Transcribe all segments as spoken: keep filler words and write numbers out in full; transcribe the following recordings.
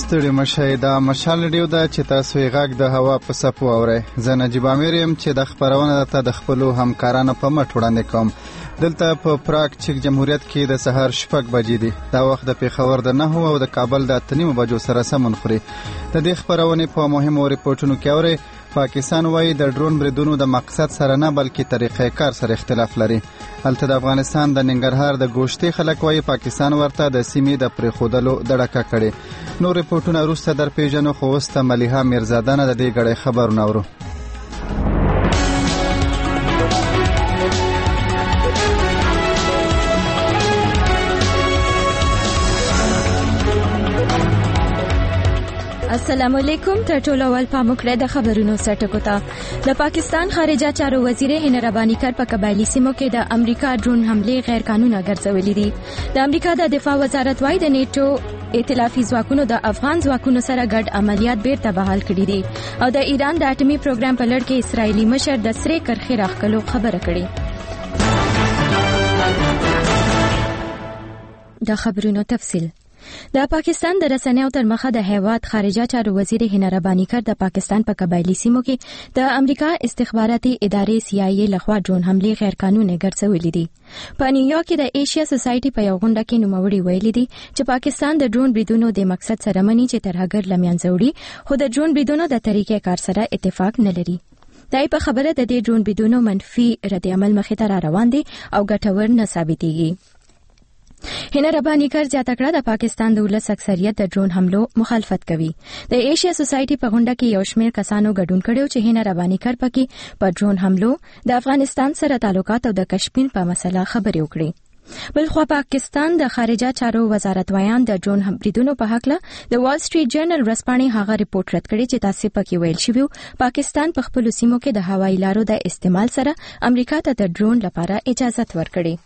ستړي مشئ دا مشال ریډیو ده چې تاسو یې غږ د هوا په څپو اورئ. زه نجیب امیر یم چې د خپرونه درته د خپلو همکارانو په مټ وړاندې کوم. دلته په پراګ چک جمهوریت کې د سهار شپږ بجې دي. دا وخت د پېښور د نهو او د کابل د اته نیمو بجو سره سمون خوري. د دې خپرونې په مهمو ریپورټونو کې اورئ پاکستان وایي د ډرون بریدونو د مقصد سره نه بلکې طریقې کار سره اختلاف لري. هلته د افغانستان د ننګرهار د ګوشتې خلک وایي پاکستان ورته د سیمې د پرېښودلو دړکه کړې. نور ریپورټونه وروسته در پیژنو، خو اوس ته ملیحه میرزاده نه د دې ګړی خبرونه اورو. السلام علیکم. تر ټولو اول پام وکړئ د خبرونو سرټکو ته. د پاکستان خارجه چارو وزیر هند ربانی کر په قبایلی سیمو کې د امریکا ډرون حمله غیر قانوني ګرځولې دي. د امریکا د دفاع وزارت وايي د نیټو ائتلافي ځواکونو د افغان ځواکونو سره ګډ عملیات بیرته بحال کړي دي او د ایران د اټومي پروګرام په لړ کې اسرایلی مشر د سرې کرښې راښکلو خبره کړې. د خبرونو تفصیل. د پاکستان د رسنیو تر مخه د هیواد خارجه چارو وزیر هند ربانی کر د پاکستان په قبایلی سیمو کې د امریکا استخباراتي ادارې سی آی ای لخوا ډرون حمله غیر قانوني ګرځولې دي. په نیویارک کې د ایشیا سوسایټي په یو غونډه کې نوموړي ویلي دي چې پاکستان د ډرون بریدونو د مقصد سره مني چې ترهګر لمنځه وړي، خو د ډرون بریدونو د طریقې کار سره اتفاق نه لري. دای په خبره د دې ډرون بریدونو منفي رد عمل مخې ته را روان دي او ګټور نه ثابتېږي. هند ربانی کر زیاته کړه د پاکستان د ولس اکثریت د ډرون حملو مخالفت کوي. د ایشیا سوسایټي په غونډه کې یو شمېر کسانو ګډون کړو چې هند ربانی کر پکې په ډرون حملو د افغانستان سره تعلقات او د کشمیر په مسله خبرې وکړي. بلخوا پاکستان د خارجه چارو وزارت ویان د ډرون بریدونو په حق له د وال سټریټ جرنل ورځپاڼې هغه ریپورت رد کړی چې تاسو پکې ویل شوی پاکستان په خپل سیمو کې د هوایي لارو د استعمال سره امریکا ته د ډرون لپاره اجازه ورکړي.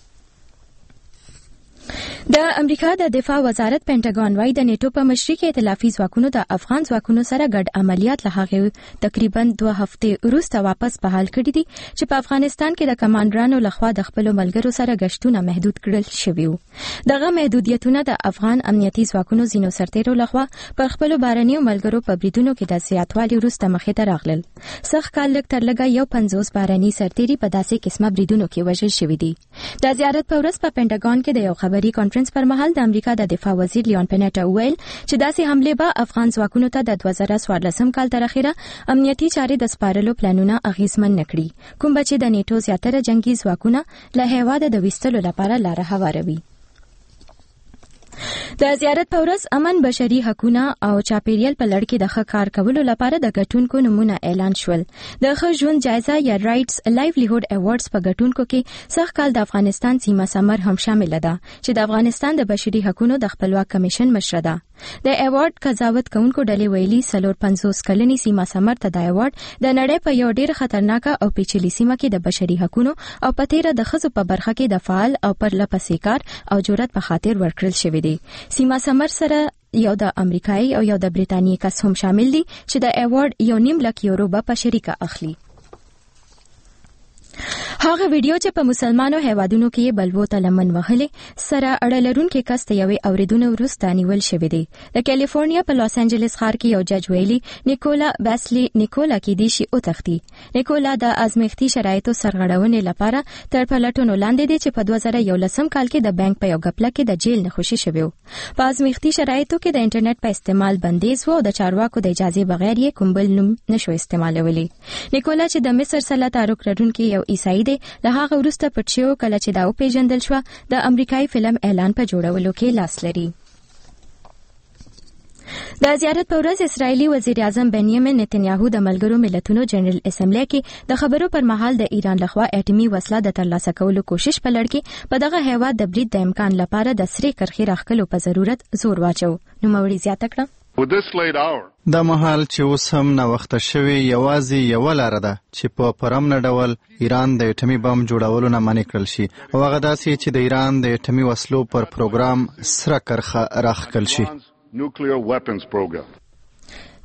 د امریکا د دفاع وزارت پینټاګون وايي د نیټو په مشري کې ائتلافي ځواکونو د افغان ځواکونو سره ګډ عملیات له هغه تقریبا دوه هفتې وروسته واپس بحال کړي دي چې په افغانستان کې د کمانډرانو لخوا د خپل ملګرو سره غشتونه محدود کړل شوي وو. دغه محدودیتونه د افغان امنیتي ځواکونو ځینو سرتیرو لخوا پر خپل بارنیو ملګرو په بریدونو کې د زیاتوالي وروسته مخې ته راغلل. سخت کال لږ تر لږه یو پنځوس بارني سرتیري په داسې قسمه بریدونو کې وژل شوي دي. د زیارت په ورځ په پینټاګون کې د یو خبري کانفرنس پر مهال د امریکا د دفاع وزیر لیون پینټا ویل چې داسې حمله به افغان ځواکونو ته د دوه زره څوارلسم کال تر اخره امنیتي چارې د سپارلو پلانونه اغیزمن نکړي، کوم به چې د نیټو زیاتره جنگي ځواکونه له هیواده د ویستلو لپاره لاره هواروي. د زیارت په ورځ امن، بشري حقوقونه او چاپیریال په لړ کې د ښه کار کولو لپاره د ګټونکو نمونه اعلان شول. د ښه ژوند جایزه یا رائټس لایولیهود ایوارډز په ګټونکو کې سږ کال د افغانستان سیمه سمر هم شامل ده چې د افغانستان د بشري حقوقو د خپلواک کمیشن مشره ده. د ایوارډ قضاوت کوونکو ډلې ویلي څلور پنځوس کلنی سیمه سمر ته د ایوارډ د نړۍ په یو ډیر خطرناک او پیچلي سیمه کې د بشري حقوقو او په تیره د ښځو په برخه کې د فعال او پرلپسې کار او جرأت په خاطر ورکړل شوی دی. سیمه سمر سره یو د امریکایي او یو د بریتانیې کس هم شامل دي چې د ایوارډ یو نیم لک یورو به په شریکه اخلي. هغه ویډیو چې په مسلمانو هیوادونو کې بلوو ته لمن وهلې سره اړه لرونکي کس ته یوې اورېدنې وروسته نیول شوی دی. د کیلیفورنیا په لاس انجلس ښار کې یو جج ویلي نیکولا بیسلی نیکولا کې دی شي او تختی. نیکولا د ازمیښتي شرایطو سرغړونې لپاره تر پلټونو لاندې دی چې په دوه زره یولسم کال کې د بانک په یو غپله کې د جیل نه خوشي شوی و. په ازمیښتي شرایطو کې د انټرنیټ په استعمال بندیز و او د چارواکو د اجازه بغیر یې کوم بل نوم نشو استعمالولی. نیکولا چې د مصر سره تعلق لرونکي یو عیسائی دی، له هغه وروسته پټ شو کله چې دا وپېژندل شو د امریکایي فلم اعلان په جوړولو کې لاس لري. د زیارت په ورځ اسرایلی وزیر اعظم بنیامین نتنیاهو د ملګرو ملتونو جنرال اسمبلی کې د خبرو پر مهال د ایران لخوا اټومي وسله د ترلاسه کولو کوشش په لړ کې په دغه هیواد د برید د امکان لپاره د سرې کرښې راښکلو په ضرورت زور واچو. نوموړي زیاته کړه دا مهال چې اوس هم ناوخته شوی یوازې یوه لاره ده چې په پرامن ډول ایران د اټومي بم جوړولو نه منع کړل شي او هغه داسې چې د ایران د اټومي وسلو پر پروګرام سره کرښه راښکل شي.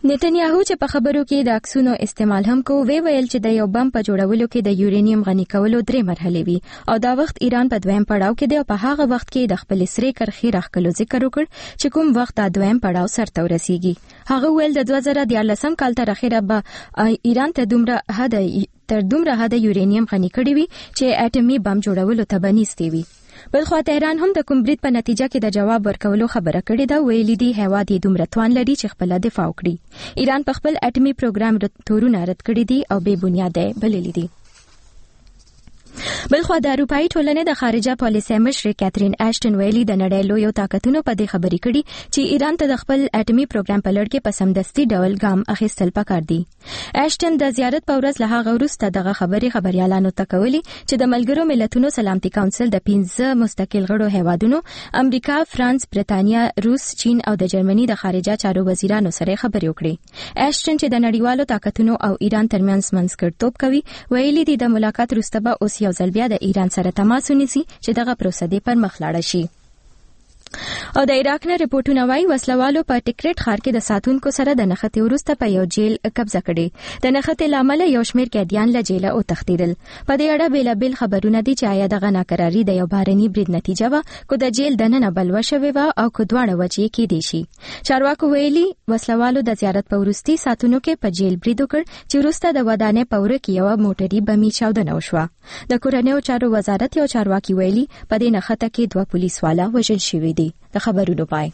نتنیاهو چې په خبرو کې د عکسونو استعمال هم کو وی ویل چې د یو بم په جوړولو کې د یورانیم غني کولو درې مرحلې وي او دا وخت ایران په دویم پړاو کې دی او په هغه وخت کې د خپل سری کرخي راخلو ذکر وکړ چې کوم وخت د دویم پړاو سرته ورسیږي. هغه ویل د دوه زره دیارلسم کال تر اخره به ایران ته دومره حد تر دومره حد یورانیم غني کړی وي چې اټومي بم جوړولو ته بنيستي وي. بلخوا تهران هم د کوم برید په نتیجه کې د جواب ورکولو خبره کړې ده. ویلي دی هیواد یې دومره توان لري چې خپل دفاع وکړي. ایران په خپل اټومي پروګرام تورونه رد کړی دي او بې بنیاده بللي دي. بلخوا د اروپאי ټولنې د خارجه پالیسۍ مشر کاترین اشټن ویلي د نړۍ لویو طاقتونو په دې خبرې کړي چې ایران ته د خپل اټومي پروګرام په لړ کې په سمدستي ډول ګام اخیستل پکار دي. اشټن د زیارت په ورځ له هغه وروسته دغه خبرې خبريالانو ته کولې چې د ملګرو ملتونو سلامتي کونسل د پنځه مستقل غړو هیوادونو امریکا، فرانس، برتانیا، روس، چین او د جرمني د خارجه چارو وزیرانو سره خبرې وکړي. اشټن چې د نړیوالو طاقتونو او ایران ترمنځ منځګړیتوب کوي ویلي دي د ملاقات وروسته به اوس یو ځل بیا د ایران سره تماس ونیسي چې دغه پروسه دې پر مخ لاړه شي. او د عراق نه رپورټونه وايي وسلوالو په ټیکریټ ښار کې د ساتونکو سره د نښتې وروسته په یو جیل قبضه کړې. د نښتې لامل یو شمېر قیدیان له جیله او تښتېدل. په دې اړه بیلابیل خبرونه دي چې آیا دغه ناکراري د یو بهرني برید نتیجه وه کو د جیل دننه بلوه شوې وه او کو دواړه وجې کېدای شي. چارواکو ویلي وسلوالو د زیارت په وروستي ساعتونو کې په جیل برید وکړ چې وروسته د ودانۍ په وره کې یوه موټري بمي چاودنه وشوه. د کورنیو چارو وزارت یو چارواکي ویلي په دې نښته کې دوه پولیسواله وژل شوي دي. د خبرونو پای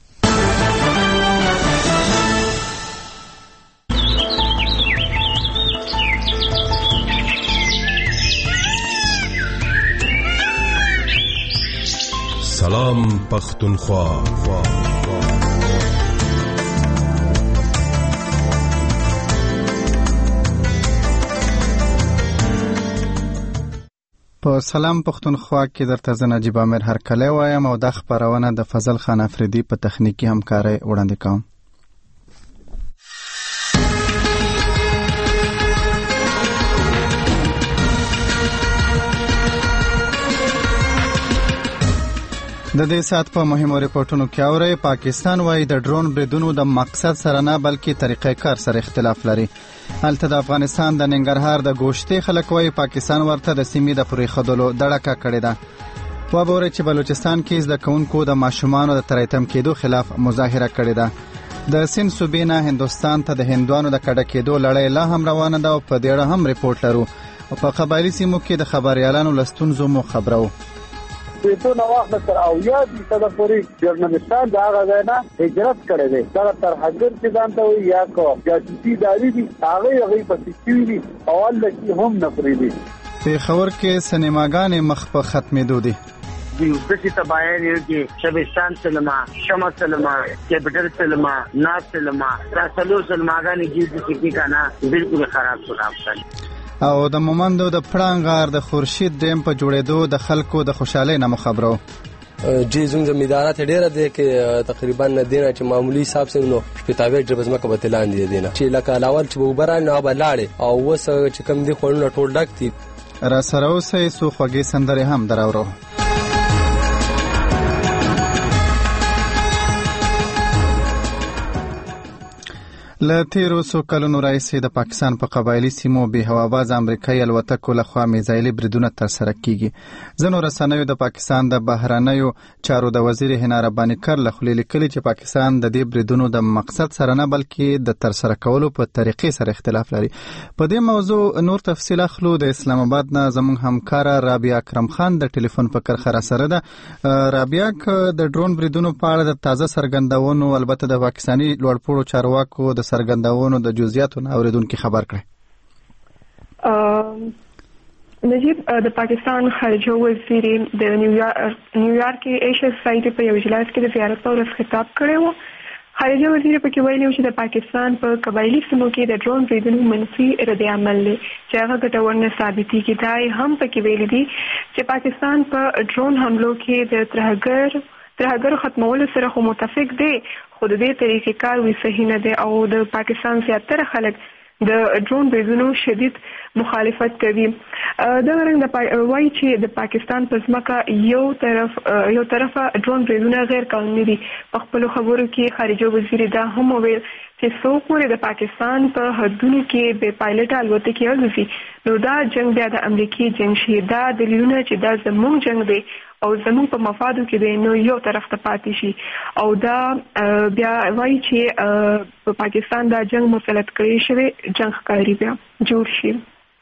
سلام پختونخوا. په سلام پختونخوا کې درته زه نجیب عامر هرکلی وایم او دا خپرونه د فضل خان افریدي په تخنیکي همکارۍ وړاندې کوم. د دې سات په مهمو ریپورتونو کې اورئ پاکستان وايي د ډرون بریدونو د مقصد سره نه بلکې طریقې کار سره اختلاف لري. هلته د افغانستان د ننګرهار د ګوشتې خلک وايي پاکستان ورته د سیمې د پرې خدلو دړکه کړې ده. وبورئ چې بلوچستان کې زده کوونکو د ماشومانو د تریتم کېدو خلاف مظاهره کړې ده. د سند صوبې نه هندوستان ته د هندوانو د کډه کېدو لړۍ لا هم روانه ده او په دې اړه هم ریپورت لرو. او په قبایلي سیمو کې د خبريالانو له ستونزو مو خبرو. په نو وخت تر او یا د صدا پوری جرنالستان دا غوښنه هجرت کړي دي دا تر حاضر چې ځانته وي یا کو جاسوسي دالي دي هغه هغه په سیستم دي اول لکه هم نفري دي. په خبر کې سینماګانې مخ په ختمېدو دي. دی وسې تباین یو کې شبستان سینما، شمع سینما، کیپټل سینما، ناز سینما، تاسلو سینماګانې کې د کی کنه بالکل خراب شول. او د مومندو د پړانګار د خورشید ډیم په جوړېدو د خلکو د خوشحالۍ نه خبرو. جی زموږ زمیندارات ډیره ده کې تقریبا دینه چې معمولی حساب سره نو شپږ ډېر بزمه کوي تلان دي دینه چې لکه لاول چې وبران نه بلاړي او وس چې کم دي خورونه ټول ډک دي. را سره اوسه سو خوږی سندره هم دراورو. له تیرو څو کلونو راهیسې د پاکستان په قبایلي سیمو بې هواباز امریکایي الوتکو لخوا میزایلي بریدونه ترسره کیږي. ځینو رسنیو د پاکستان د بهرنیو چارو د وزیر حنا رباني کر له خولې لیکلي چې پاکستان د دې بریدونو د مقصد سره نه بلکې د ترسره کولو په طریقې سره اختلاف لري. په دې موضوع نور تفصیل اخلو. د اسلام آباد نه زموږ همکار رابعه اکرم خان د ټلیفون په کرخه را سره ده. رابعه د ډرون بریدونو په اړه د تازه څرګندونو البته د پاکستاني لوړپوړو چارواکو د څرګندونو د جزئیاتو نه اوریدونکو خبر کړي. نجیب د پاکستان خارجه وزیر د نیویارک نیویارک ایشیا سوسایټي په یو اجلاس کې د زیارت په ورځ خطاب کړی و. خارجه وزیر پکې ویلي چې د پاکستان په قبایلي سیمو کې د ډرون بریدونو منفي رد عمل لري چې هغه ګټور نه ثابتېږي. دا هم پکې ویلي دي چې پاکستان په ډرون حملو کې د ترهګر ترهګر ختمولو سره خو متفق دی خو د دې طریقې کار وی صحیح نه دی او د پاکستان زیاتره خلک د ډرون بریدونو شدید مخالفت کوي. دا رنګ د وایي چې د پاکستان په ځمکه یو طرف یو طرفه ډرون بریدونه غیر قانوني دي. په خپل خبرو کې خارجه وزیر دا هم ویل چې څو پورې د پاکستان په حدودو کې بې پایلټه الوتکې الوزي نو دا جنگ بیا د امریکای جنگ شي. دا دلیلونه چې دا زموږ جنگ دی او زموږ په مفادو کې دی نو یو طرف ته پاتې شي او دا بیا وایي چې په پاکستان دا جنگ مسلط کړی شوی جنگ ښکاري بیا جوړ شي.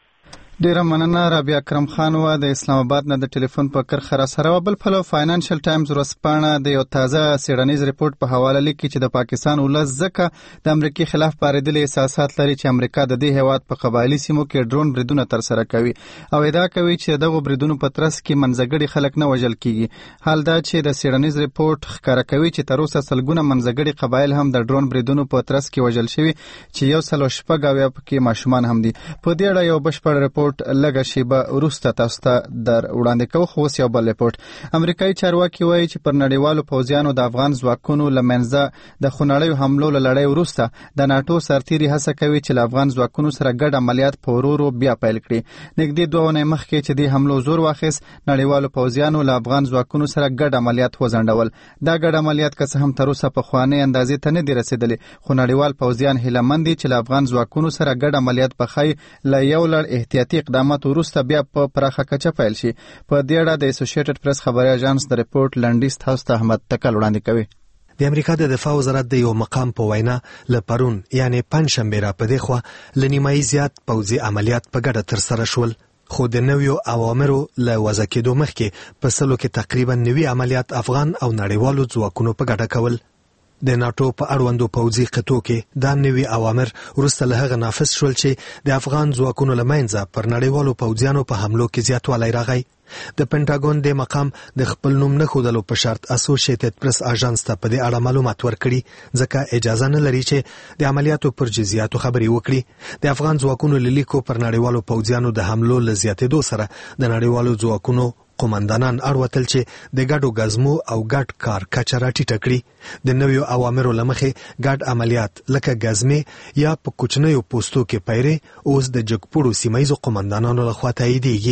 ډیره مننه. رابعه اکرم خان و د اسلام آباد نه د ټلیفون په کرخه را سره و. بل پلو فاینانشل ټایمز ورځپاڼه د یو تازه څېړنیز ریپورت په حواله لیکي چې د پاکستان ولس ځکه د امریکای خلاف پارېدلي احساسات لري چې امریکا د دې هیواد په قبایلي سیمو کې ډرون بریدونه ترسره کوي او ادعا کوي چې دغه بریدونو په ترڅ کې منځګړي خلک نه وژل کیږي. حال دا چې د څېړنیز ریپورت ښکاره کوي چې تر اوسه سلګونه منځګړي قبایل هم د ډرون بریدونو په ترڅ کې وژل شوي چې یو سل شپږ اویا پکې ماشومان هم دي. په دې اړه یو بشپړ ریپورت لږه شیبه وروسته تاسو ته در وړاندې کوو. خو اوس یو بل ریپورت. امریکایي چارواکي وایي چې پر نړیوالو پوځیانو د افغان ځواکونو له منځه د خونړیو حملو له لړۍ وروسته د ناټو سرتیري هڅه کوي چې له افغان ځواکونو سره ګډ عملیات په ورو ورو بیا پیل کړي. نږدې دوه اونۍ مخکې چې د حملو زور واخیست نړیوالو پوځیانو له افغان ځواکونو سره ګډ عملیات وځنډول. دا ګډ عملیات که څه هم تر اوسه پخوانۍ اندازې ته نه دي رسېدلي خو نړیوال پوځیان هیله مند دي چې له افغان ځواکونو سره ګډ عملیات په ښایي له یو لړ احتیاطي اقدامات وروسته بیا په پراخه کچه پیل شي. په دې اړه د اسوسییټډ پریس خبري اژانس د ریپورت لنډیز تاسو ته احمد تکل وړاندې کوي. د امریکا د دفاع وزارت د یو مقام په وینا ل پرون یعنی پنځشنبه را پدې خو لنیمای زیات پوځي عملیات په ګډه تر سره شول خو د نویو اوامرو له وضع کېدو مخکې په سلو کې تقریبا نوي عملیات افغان او نړیوالو ځواکونو په ګډه کول. د ناټو په اړوندو پوځي قطو کې دا نوي اوامر وروسته له هغه نافذ شول چې د افغان ځواکونو له منځه پر نړیوالو پوځیانو په حملو کې زیاتوالی راغی. د پینټاګون د مقام د خپل نوم نه ښودلو په شرط اسوسییټډ پریس اژانس ته په دې اړه معلومات ورکړي ځکه اجازه نه لري چې د عملیاتو پر جزئیاتو خبري وکړي. د افغان ځواکونو لیکو پر نړیوالو پوځیانو د حملو له زیاتېدو سره د نړیوالو ځواکونو قومندانان اړوتل چې د ګډو غزمو او ګډ کار کچه راټیټه کړي. د نویو اوامرو لمخې ګډ عملیات لکه غزمې یا په کوچنیو پوستو کې پیری اوس د جګپوړو سیمایي قومندانانو لخوا تاییدېږي.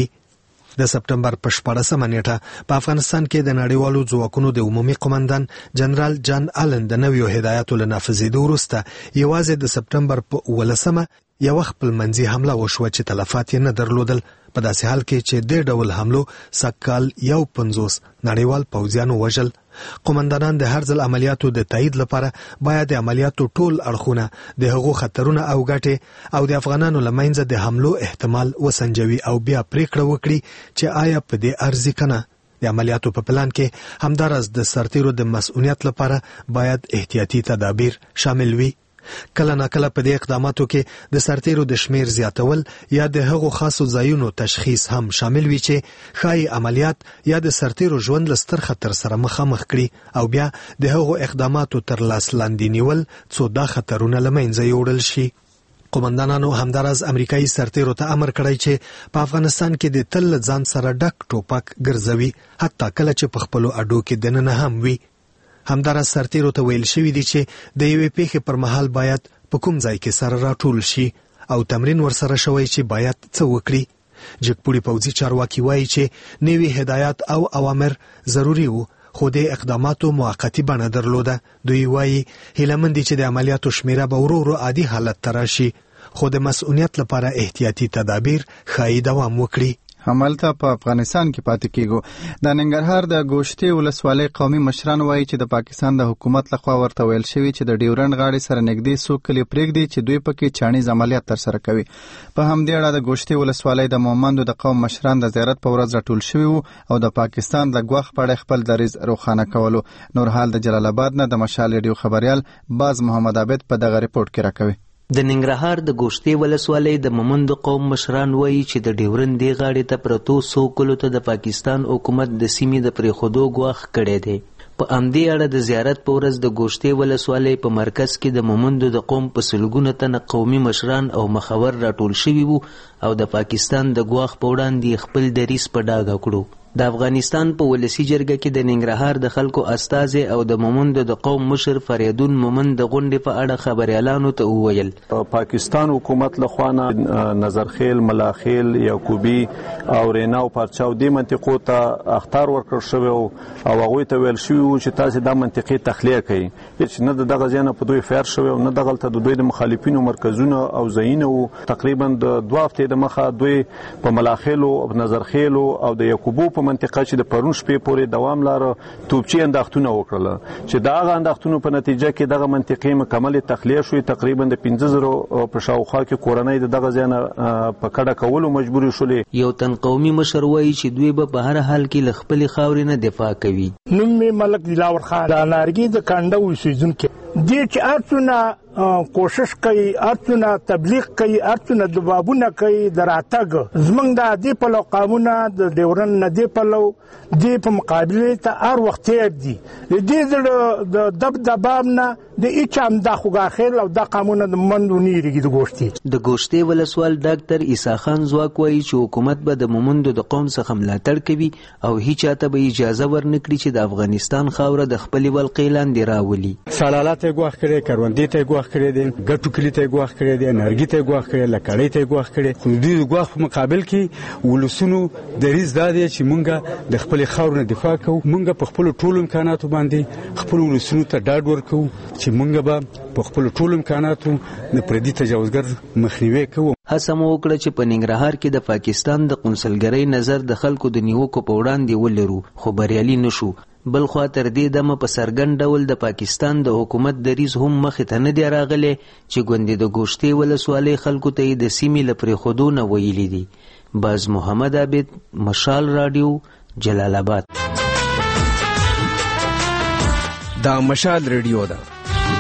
د سپټمبر په شپاړسمه نیټه په افغانستان کې د نړیوالو ځواکونو د عمومي قومندان جنرال جان آلن د نویو هدایاتو له نافذېدو وروسته یوازې د سپټمبر په اوولسمه یو خپلمنځي حمله وشوه چې تلفات یې نه درلودل. په داسې حال کې چې د ډول حملو سکال یو پنځوس نړیوال پوځیانو وژل. قومندانان د هر ځل عملیاتو د تایید لپاره باید د عملیاتو ټول اړخونه د هغو خطرونه او ګټې او د افغانانو له منځه د حملو احتمال وسنجوي او بیا پریکړه وکړي چې آیا په دې ارزي کنه. د عملیاتو په پلان کې همدارس د سرتیرو د مسؤلیت لپاره باید احتیاطي تدابیر شامل وي. کله ناکله په دې اقداماتو کې د سرتیرو د شمیر زیاتول یا د هغو خاصو ځایونو تشخیص هم شامل وي چې ښایي عملیات یا د سرتیرو ژوند له ستر خطر سره مخامخ کړي او بیا د هغو اقداماتو تر لاس لاندې نیول څو دا خطرونه له منځه یوړل شي. قومندانانو همدارز امریکایي سرتیرو ته امر کړی چې په افغانستان کې د تل ځان سره ډک ټوپک ګرځوي حتی کله چې په خپلو اډو کې دننه هم وي. همدارس سرتیرو ته ویل شوی دی چې د یوې پیښې پر مهال باید په کوم ځای کې سره راټول شي او تمرین ورسره شوی چې باید څه وکړي. جګپوړي پوځي چارواکي وایي چې نوي هدایات او اوامر ضروري وو خو د اقداماتو موقتی بڼه درلوده. دوی وایي هیله مند دي چې د عملیاتو شمیره به ورو ورو عادي حالت ته راشي خو د مسؤلیت لپاره احتیاطي تدابیر ښایي دوام وکړي. همالته په افغانستان کې پاتې کیږو. د ننګرهار د ګوشتي ولسوالۍ قومي مشران وایي چې د پاکستان د حکومت لخوا ورته ویل شوی چې د ډیورنډ غاړې سره نږدې څو کلي پرېږدي چې دوی پکې چاڼیز عملیات ترسره کوي. په همدې اړه د ګوشتي ولسوالۍ د مومندو د قوم مشران د زیارت په ورځ راټول شوي وو او د پاکستان د ګواښ په اړه خپل دریځ روښانه کولو. نور حال د جلال آباد نه د مشال ریډیو خبريال باز محمد عابد په دغه ریپورت کې راکوي. د ننګرهار د ګوشتي ولسوالۍ د مومندو قوم مشران وایي چې د ډیورنډ دې غاړې ته پرتو څو کلو ته د پاکستان حکومت د سیمې د پرېښودو ګواښ کړی دی. په همدې اړه د زیارت په ورځ د ګوشتي ولسوالۍ په مرکز کې د مومندو د قوم په سلګونه تنه قومي مشران او مخور راټول شوي وو او د پاکستان د ګواښ په وړاندې خپل دریځ په ډاګه کړو. د افغانستان په ولسی جرګه کې د ننګرهار د خلکو استازي او د مومند د قوم مشر فریدون مومند د غونډې په اړه خبريالانو ته وویل پاکستان حکومت له خوانه نظرخیل ملاخیل یعقوبی او رینا او پارچاو د منطقو ته اختار ورکړ شوی او هغه ته ویل شوی چې تاسو د منطقې تخلیه کړئ چې نه دغه ځای نه په دوی فیر شوی او نه دغه ته د دوی د مخالفینو مرکزونه او ځایونه تقریبا د دوه هفتې د مخه دوی په ملاخیلو او نظرخیلو او د یعقوبو په منطقه چې د پرون شپې پورې دوام لاره توپچی انداختونه وکړل چې دا هغه انداختونو په نتیجه کې دغه منطقې مکمل تخلیه شوې تقریبا د پنځه زره په شاوخوا کې کورنۍ دغه ځای نه په کډه کولو مجبور شولې یو تن قومي مشر وایي چې دوی به په هر حال کې له خپل خاورې نه دفاع کوي. نوم می ملک دلاور خان د نارګي د کانډه اوسیدونکو دې چې ارڅونه کوشش کوي ارڅونه تبلیغ کوي ارڅونه د بابونه کوي دراتګ زمنګ د دې په لو قانون د ډیورن نه دی په لو دې په مقابله ته ار وخت دی دې د دب دبام نه د اچام د خوګاخیل او د قانون د مندونی ریګي د ګوشتي د ګوشتي ولسوال ډاکټر عیسی خان زواک وایي چې حکومت به د مومندو د قوم څخه ملاتړ کوي او هیڅ چاته به اجازه ورنکړي چې د افغانستان خاوره د خپل ولقې لاندې راولي. سلالات ګواخ کړي کروندې ته ګواخ کړي دي ګټو کلی ته ګواخ کړي دي نرګي ته ګواخ کړي لکړې ته ګواخ کړي خو دې ګواخ په مقابل کې ولسونو دریز دادي چې مونږه د خپل خاورې دفاع کوو مونږه په خپل ټولو امکاناتو باندې خپل ولسونو ته ډاډ ورکوو چې مونږه به په خپل ټولو امکاناتو د پردي تجاوزګر مخنیوي کوو. هڅه مو وکړه چې په ننګرهار کې د پاکستان د قونسلګرۍ نظر د خلکو د نیوکو په وړاندې ولرو خو بریالي نشو. بل خوا تر دې دمه په سرګند ډول د پاکستان د حکومت دریز هم مخې ته نه دی راغلی چې ګوندې د ګوشتي ولسوالۍ خلکو ته یې د سیمې له پرېښودو نه ویلي دي. باز محمد عابد مشال راډیو جلال آباد. دا مشال ریډیو ده.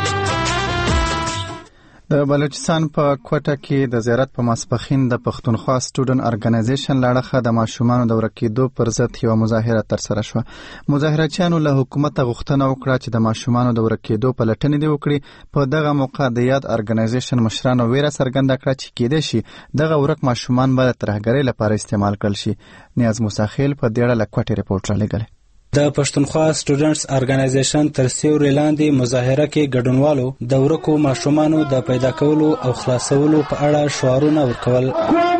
د بلوچستان په کوټه کې د زیارت په ماسپخین د پښتونخوا سټوډنټ ارګنایزیشن لاړه د ماشومانو د ورکېدو پر ضد یو مظاهره ترسره شوه. مظاهرچیانو له حکومت غوښتنه وکړه چې د ماشومانو د ورکېدو پلټنې دې وکړي. په دغه موقع د یاد ارګنایزیشن مشرانو ویره څرګنده کړه چې کېدای شي دغه ورک ماشومان به د ترهګرۍ لپاره استعمال کړل شي. نیاز موسیخیل په دې اړه له کوټې رپورټ رالیږلی. د پښتونخوا سټوډنټس ارګنایزیشن تر سیوري لاندې مظاهره کې ګډونوالو د ورکو ماشومانو د پیدا کولو او خلاصولو په اړه شعارونه ورکول.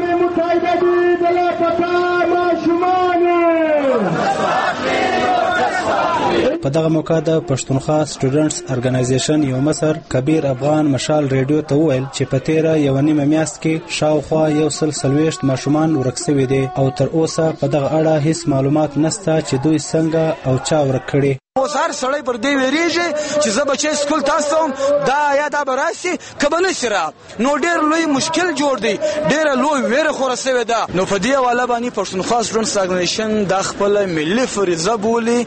په دغه موقع د پښتونخوا سټوډنټس ارګنایزیشن یو مشر کبیر افغان مشال ریډیو ته وویل چې په تیره یو نیمه میاشت کې شاوخوا یو سل څلوېښت ماشومان ورک شوي دي او تر اوسه په دغه اړه هیڅ معلومات نشته چې دوی څنګه او چا ورک کړي. اوس هر سړی پر دې ویریږي چې زه بچی سکول تاسو دا یا دا براسي کبه نشي را نو ډېر لوی مشکل جوړ دی ډېر لوی ویره خور سوي ده. نو په دې والا باندې پښتونخوا سټوډنټس ارګنایزیشن د خپل ملي فریضه بولي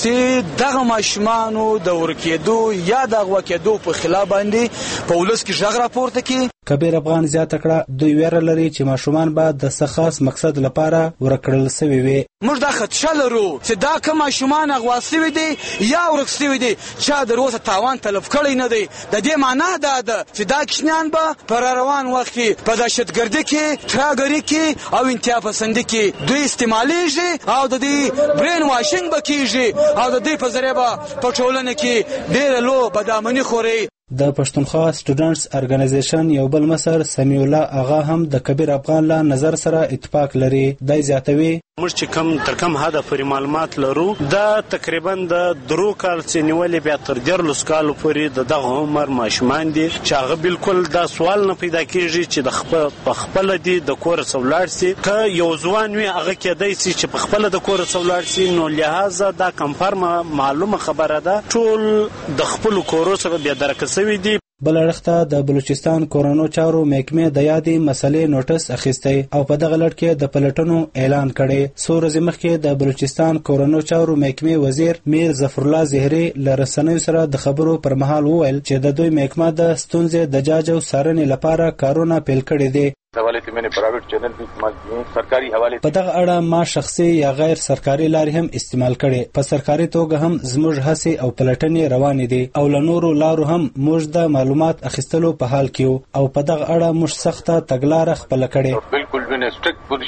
چې دغه ماشومانو د ورکېدو یا د غوکېدو په خلاف باندې په ولس کې ژغ راپورته کړي. کبیر افغان زیاته کړه دوی ویره لري چې ماشومان به د څه خاص مقصد لپاره ورکړل شوي وي. موږ دا خدشه لرو چې دا کوم ماشومان اغوا شوي دي یا ورک شوي دي چا د روزه تاوان تلف کړی نه دی. د دې معنا دا ده چې دا کشنیان به پر روان وخت کې په دهشتګردي کې تراګري کې او انتها پسندي کې دوی استعمالیږي او د دې برین واشنګ به کیږي او د دې په ذریعه به په ټولنه کې ډېره لو بدامني خوري. د پښتونخوا سټوډنټس ارګنایزیشن یو بل مشر سمیع الله اغا هم د کبیر افغان له نظر سره اتفاق لري. دای زیاتوي موږ چې کم تر کم حد پورې معلومات لرو دا تقریبا د درو کال چې نیولې بیا تر دیارلس کالو پورې د دغه عمر ماشومان دي چې هغه بالکل دا سوال نه پیدا کېږي چې د خپل په خپل دي د کور څولاړ سي که یو ځوان وي هغه کېدای سي چې په خپل د کور څولاړ سي. نو لہذا دا کنفرم معلومه خبره ده ټول د خپل کورو سره بیا درکسوي دي. بل اړخته د بلوچستان کورونو چارو محکمې د یادې مسلې نوټس اخیستی او په دغه لړ کې د پلټنو اعلان کړي. څو ورځې مخکې د بلوچستان کورونو چارو محکمې وزیر میر ظفرالله زهري له رسنیو سره د خبرو پر مهال وویل چې د دوی محکمه د ستونزې د جاج او څارنې لپاره کارونه پیل کړي دي. حواله ته مې پرایویټ چینل په سرکاري حواله په دغه اړه ما شخصي یا غیر سرکاري لارې هم استعمال کړي. په سرکاري توګه هم زموږ هڅې او پلټنې روانې دي او له نورو لارو هم موږ د معلومات اخیستلو په حال کې او په دغه اړه موږ سخته تګلاره خپله کړې. بالکل ونه سټریکټ پوزیشن مې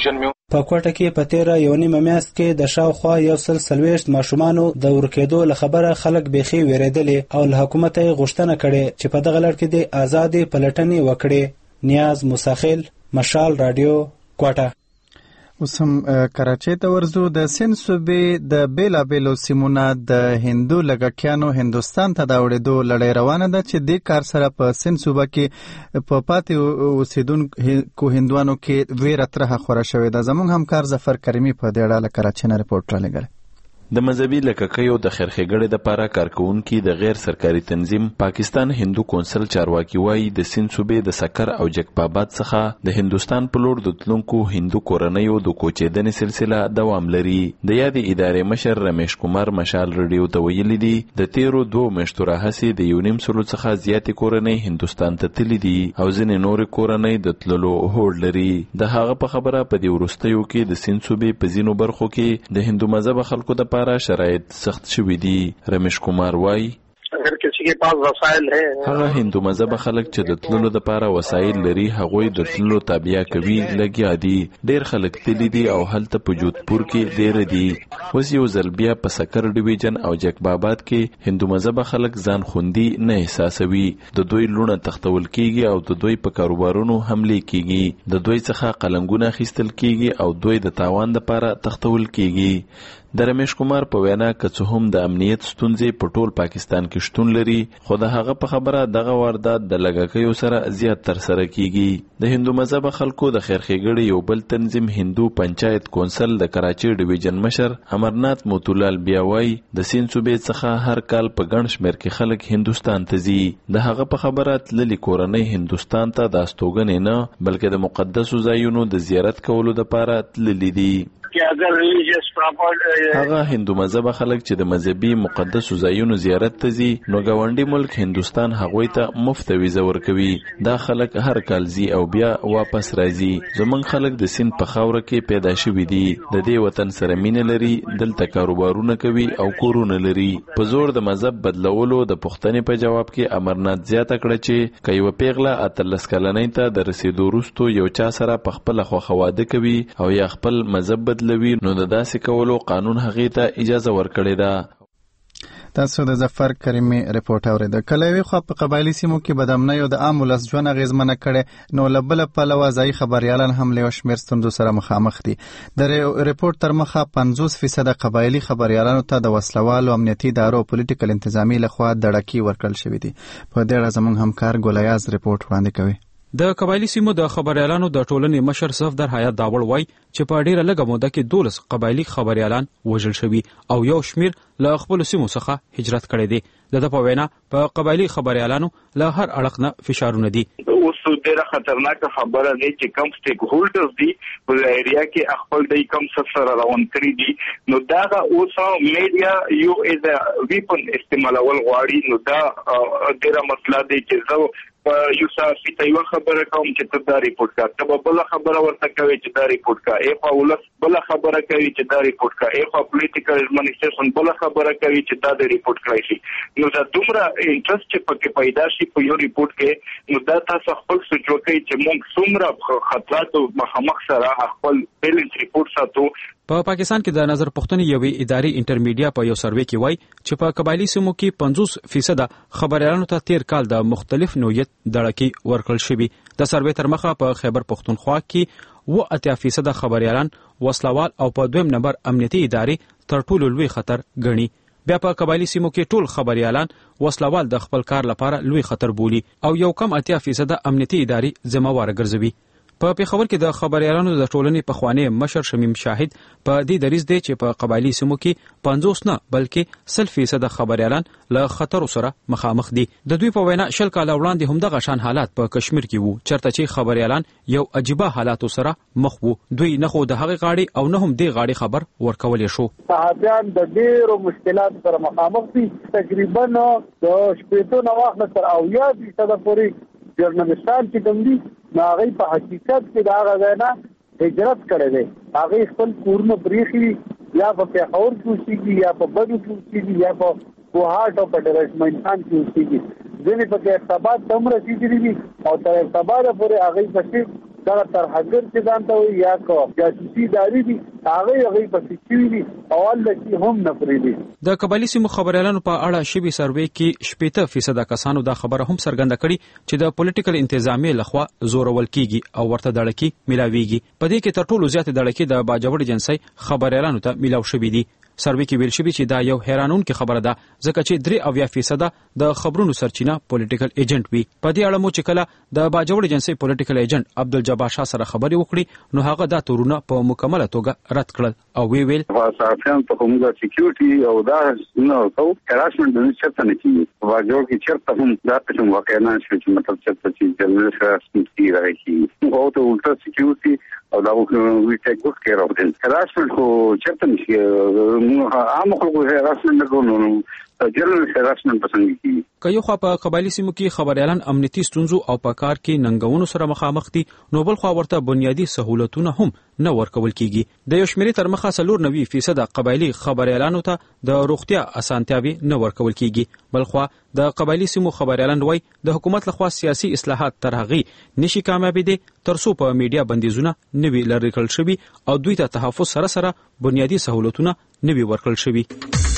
په کوټه کې په تیره یو نیمه میاشت کې د شاوخوا یو سل څلوېښت ماشومانو د ورکېدو له خبره خلک بیخي وېرېدلي او له حکومته یې غوښتنه کړې چې په دغه لړ کې د ازادې پلټنې وکړي. نیاز موساخیل، مشال رادیو، کوټه. اوس هم کراچۍ ته ورځو. د سند صوبې د بیلابیلو سیمونه د هندو لږکیانو هندوستان ته د وړېدو لړۍ روانه ده چې دې کار سره په سند صوبه کې په پاتې اوسېدونکو هندوانو کې ویره ترهه خوره شوې ده. زموږ همکار ظفر کریمي په دې اړه له کراچۍ نه رپورټ رالیږلی. د مذهبي لککیو د خیرښېګړې دپاره کارکوونکي د غیر سرکاري تنظیم پاکستان هندو کونسل چارواکي وایي د سند صوبې د سکر او جکباباد څخه د هندوستان په لور د تلونکو هندو کورنیو د کوچېدنې سلسله دوام لري. د یادې ادارې مشر رمیش کمار مشال رډیو ته ویلي دي د تیرو دوو میاشتو راهیسې د یو نیم سلو څخه زیاتې کورنۍ هندوستان ته تللي دي او ځینې نورې کورنۍ د تللو هوډ لري. د هغه په خبره په دې وروستیو کې د سند صوبې په ځینو برخو کې د هندو مذهب خلکو د پاره شرایط سخت شوي دي. رمیش کمار وایي اگر کسی کے پاس وسائل ہے هغه هندو مذهب خلک چې د تللو لپاره وسایل لري هغوی د تللو تابع کوي لګیا دي. ډیر خلک تللي دي او هلته په جودپور کې ډیر دي. اوس یو ځل بیا په سکر ډیویژن او جکباباد کې هندو مذهب خلک ځان خوندي نه احساسوي. د دوی لونه تختول کیږي او د دوی په کاروبارونو حمله کیږي. د دوی څخه قلنګونه اخیستل کیږي او دوی د تاوان لپاره تختول کیږي. د رمیش کمار په وینا که څه هم د امنیت ستونزې په ټول پاکستان کې شتون لري خو د هغه په خبره دغه واردات د لږکیو سره زیات ترسره کیږي. د هندو مذهب خلکو د خیرښېګړې یو بل تنظیم هندو پنچایت کونسل د کراچۍ ډیویژن مشر امرنات موتولال بیا وایي د سند صوبې څخه هر کال په ګڼ شمېر کې خلک هندوستان ته ځي. د هغه په خبره تللي کورنۍ هندوستان ته د استوګنې نه بلکې د مقدسو ځایونو د زیارت کولو دپاره تللي دي. هغه هندو مذهب خلک چې د مذهبي مقدسو ځایونو زیارت ته ځي نو ګاونډي ملک هندوستان هغوی ته مفت ویزه ورکوي. دا خلک هر کال ځي او بیا واپس راځي. زمونږ خلک د سند په خاوره کې پیدا شوي دي. د دې وطن سره مینه لري. دلته کاروبارونه کوي او کورونه لري. په زور د مذهب بدلولو د پوښتنې په جواب کې امرنات زیاته کړه چې که یوه پیغله اتلس کلنۍ ته د رسېدو وروستو یو چا سره په خپله خوښه واده کوي او یا خپل مذهب بدلوي نو د داسې کولو قانون هغې ته اجازه ورکړې ده. تاسو د ظفر کریمي رپورټ اورېده. کله یوې خوا په قبایلي سیمو کې بدامنیو د عام ولس ژوند اغېزمنه کړې نو له بله پلوه ځایي خبریالان هم له یو شمېر ستونزو سره مخامخ دي. د رپورټ تر مخه پنځوس فیصده قبایلي خبریالانو ته د وسلوالو امنیتي ادارو او پولیټیکل انتظامي لخوا دړکې ورکړل شوي دي. په دې اړه زموږ همکار ګولیاز رپورټ وړاندې کوي. د قبایلی سیمو د خبریالانو د ټولنې مشر صفدر حیات داوړ وای چې په ډیره لږه موده کې دولس قبایلی خبریالان وژل شوي او یو شمیر له خپل سیمو څخه هجرت کړی دی. د ده په وینا په قبایلی خبریالانو له هر اړخ نه فشارونه دي. اوس ډیره خطرناکه خبره ده چې کم سټیک هولډرز دي په ایریا کې خپل د کم سره روان کړی دي نو دا اوس میډیا یو از ا ویپن استعمالول غواړي. نو دا ډیره مسله ده چې زه یو ساسي ته یو خبره کوم چې ته دا ریپورت کا ته بل خبره ورته کوي چې دا ریپورت کا ایفا ولس بل خبره کوي چې دا ریپورت کا ایفا پولیټیکل ایڈمنسټریشن بل خبره کوي چې دا د ریپورت کړی شي. نو دا دومره انټرست چې پکې پیدا شي په یو ریپورت کې نو دا تاسو خپل سوچ وکړئ چې موږ څومره خطرات مخامخ سره خپل بیلنس ریپورت ساتو. په پا پاکستان کې د نظر پوښتنې یوې ادارې انټرمیډیا په یو سروې کې وایي چې په قبایلی سیمو کې پنځوس فیصد خبریالانو ته تیر کال د مختلف نوعیت دړکې ورکړل شوي. د سروې تر مخه په خیبر پښتونخوا کې اوه اتیا فیصد خبریالان وسلوال او په دویم نمبر امنیتي ادارې تر ټولو لوی خطر ګڼي. بیا په قبایلی سیمو کې ټول خبریالان وسلوال د خپل کار لپاره لوی خطر بولي او یو کم اتیا فیصد امنیتي ادارې ذمہواره ګرځوي. په پیښور کې د خبریالانو د ټولنې پخوانی مشر شمیم شاهد په دې دریځ دی چې په قبایلی سیمو کې پنځوس نه بلکې سل فیصد خبریالان له خطر سره مخامخ دي. د دوی په وینا شل کاله وړاندې همدغه شان حالات په کشمیر کې وو چرته چې خبریالان یو عجیبه حالاتو سره مخ وو. دوی نه خو د هغې غاړې او نه هم دې غاړې خبر ورکولی شو. صحابیان د ډېرو مشکلاتو سره مخامخ دي. تقریبا د شپېتو نه واخله تر اویا فیصده پورې جرنالستان چې کوم دي نو هغوی په حقیقت کې د هغه ځای نه هجرت کړی دی. هغوی خپل کورونه پرېښي یا په پېښور کې اوسېږي یا په بدو کې اوسېږي یا په کوهاټ او په ډرشمنستان کې اوسېږي. ځینې پکې ارتباط ته هم رسېدلي دي او تر ارتباطه پورې هغوی پسې دا ترهګر چې ځان ته وي یا کو جاسوسي داري دي هغه هغه په سچوي دي او الله هم نه پریدي. د قبایلی سیمو خبريالانو په اړه شبي سروې کې شپږ فیصد کسانو دا خبره هم څرګنده کړې چې د پولیټیکل انتظامیې لخوا زورول کیږي او ورته دړکی ملاويږي. په دې کې تر ټولو زیات دړکی د باجوړ جنسي خبريالانو ته ملاو شوې دي. سروې کې ویل شوی چې دا یو حیرانونکې خبره ده ځکه چې درې اویا فیصد د خبرونو سرچینه پولیټیکل ایجنټ وي. په دې اړه مو چې کله د باجوړ جنسي پولیټیکل ایجنټ عبدالجبار شاه سره خبرې وکړي نو هغه دا تورونه په مکمله توګه رد کړل او وی ویل صحافیان ته کومه سکیورټي او دا نو کو هراسمنټ د چرته نه کیږي. باجوړ کې چرته هم دا څه واقع نه شي چې مطلب چرته چې جنرال هراسمنټ کیږي راځي او ته الټا سکیورټي او دا وی ټیک ګډ کیر اف دم هراسمنټ کو چرته نشي عام خلکو هراسمنټ نه کوو جنرال هراسمنټ پسند کیږي. که یو خوا په قبایلی سیمو کې خبريالان امنیتي ستونزو او په کار کې ننګونو سره مخامخ دي نو بل خوا ورته بنیادی سہولتونه هم نه ورکول کیږي. د یو شمیرې تر مخه څلور نوي فیصد قبایلی خبريالانو ته د روغتیا اسانتیاوي نه ورکول کیږي. بل خوا د قبایلی سیمو خبريالان وای د حکومت لخوا سیاسي اصلاحات تر هغه نشي کامیابی دي ترڅو په میډیا بندیزونه نوي لری کړل شوی او دوی ته تحفظ سره سره بنیادی سہولتونه نوي ورکړل شوی.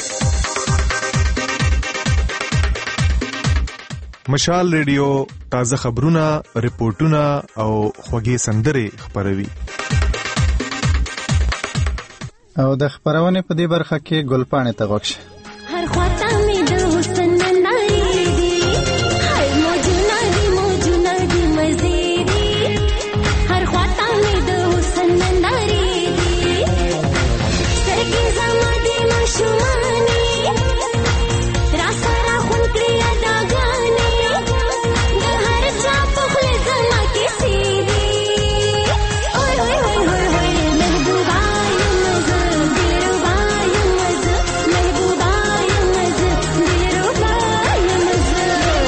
مشال ریډیو تازه خبرونه، ریپورتونه او خوږې سندرې خبروي. او د خبرونه په دې برخه کې ګلپانه ته غوښه هر خواته مې د حسن نندارې دي هر موجونه دي موجونه دي مزيدي هر خواته مې د حسن نندارې دي سترګې زما دي ماشومانې را سره خون کړي اداګانې د هر چا په خوله زما کیسې دي اوی اوی اوی اوی اوی محبوبه یم زه دلربا یم زه محبوبه یم زه دلربا یم زه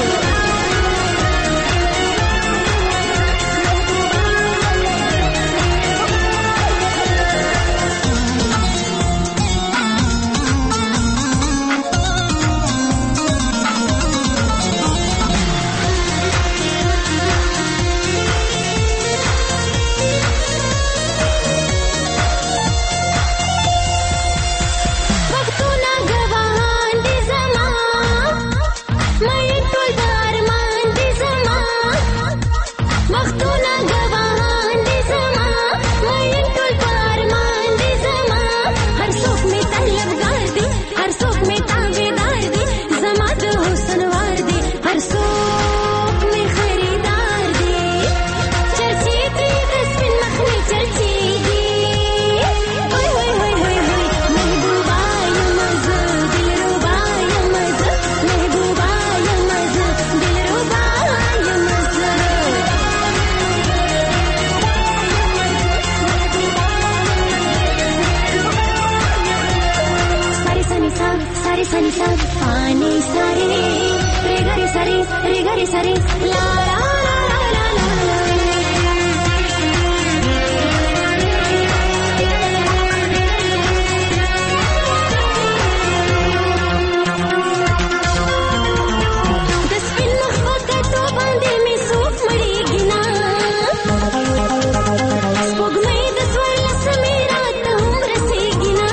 وختونه ګواهان دي زما مې ټول د ارمان دي زما وختونه ګواهان دي زما مې ټول په ارمان دي زما هر څوک مې طلبګار دي هر څوک مې تابعدار دي زما د حسن وار دي هر څوک مې خریدار دي چرچې دي د سپین مخ مې چرچې دي اوی اوی اوی اوی اوی محبوبه یم زه دلربا یم زه محبوبه یم زه دلربا یم زه ساری سنی سا ساری سنی سا پانی ساری ری گری ساری ری گری ساری لا لا لا لا لا د سپین مخ په کتو باندې مې څوک مړېږي نه سپوږمۍ د څوارلسمې راته هم رسېږي نه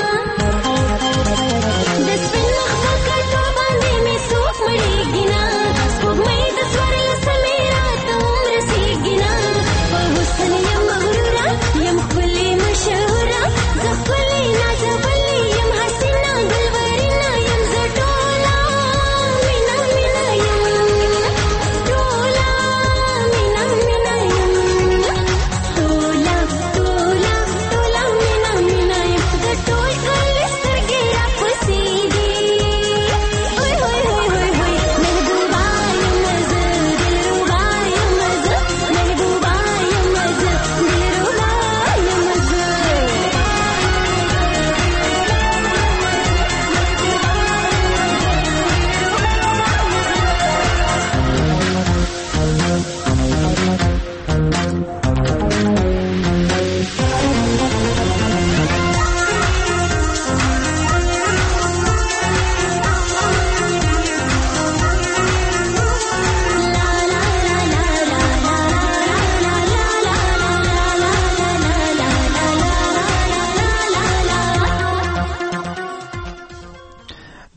د سپین مخ په کتو باندې مې څوک مړېږي نه سپوږمۍ د څوارلسمې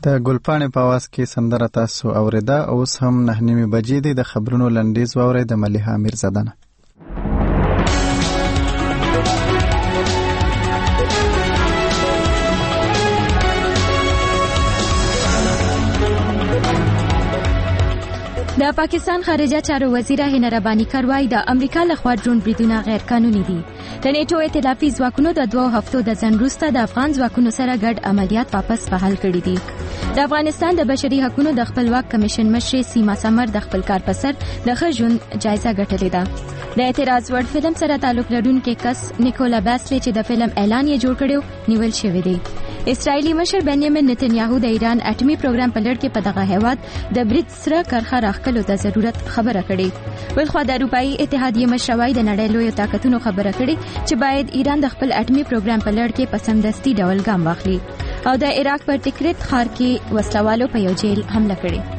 د ګلپاڼې په आवाज کې سندره تاسو اوریده. اوس هم نه نیمه بجې دي. د خبرونو لنډیز واورئ د ملیحه میرزاده نه. د پاکستان خارجه چارو وزیر هینا ربانی کاروای د امریکا لخوا ډرون بریدونه غیر قانوني دي. د نیټو ائتلافي ځواکونو د دوه هفتو د ځنډ وروسته د افغان ځواکونو سره ګډ عملیات واپس فعال کړي دي. د افغانستان د بشري حقوقو د خپلواک کمیشن مشر سیما سمر د خپل کار په سر د ښه ژوند جایزه ګټلې ده. د اعتراض وړ فلم سره تعلق لرونکي کس نیکولا باسلی چې د فلم اعلان یې جوړ کړو نیول شوی دی. اسرائیلی مشر بنیامین نتنیاهو د ایران اټومي پروګرام په لړ کې په دغه هیواد د برید سره کرخه راخکلو د ضرورت خبره کړې. بلخوا د اروپایي اتحادیې مشروي د نړۍ لوی طاقتونو خبره کړې چې باید ایران د خپل اټومي پروګرام په لړ کې په سمدستي ډول ګام واخلي. او د عراق په ټیکریت ښار کې وسلوالو په یو جیل حمله کړې.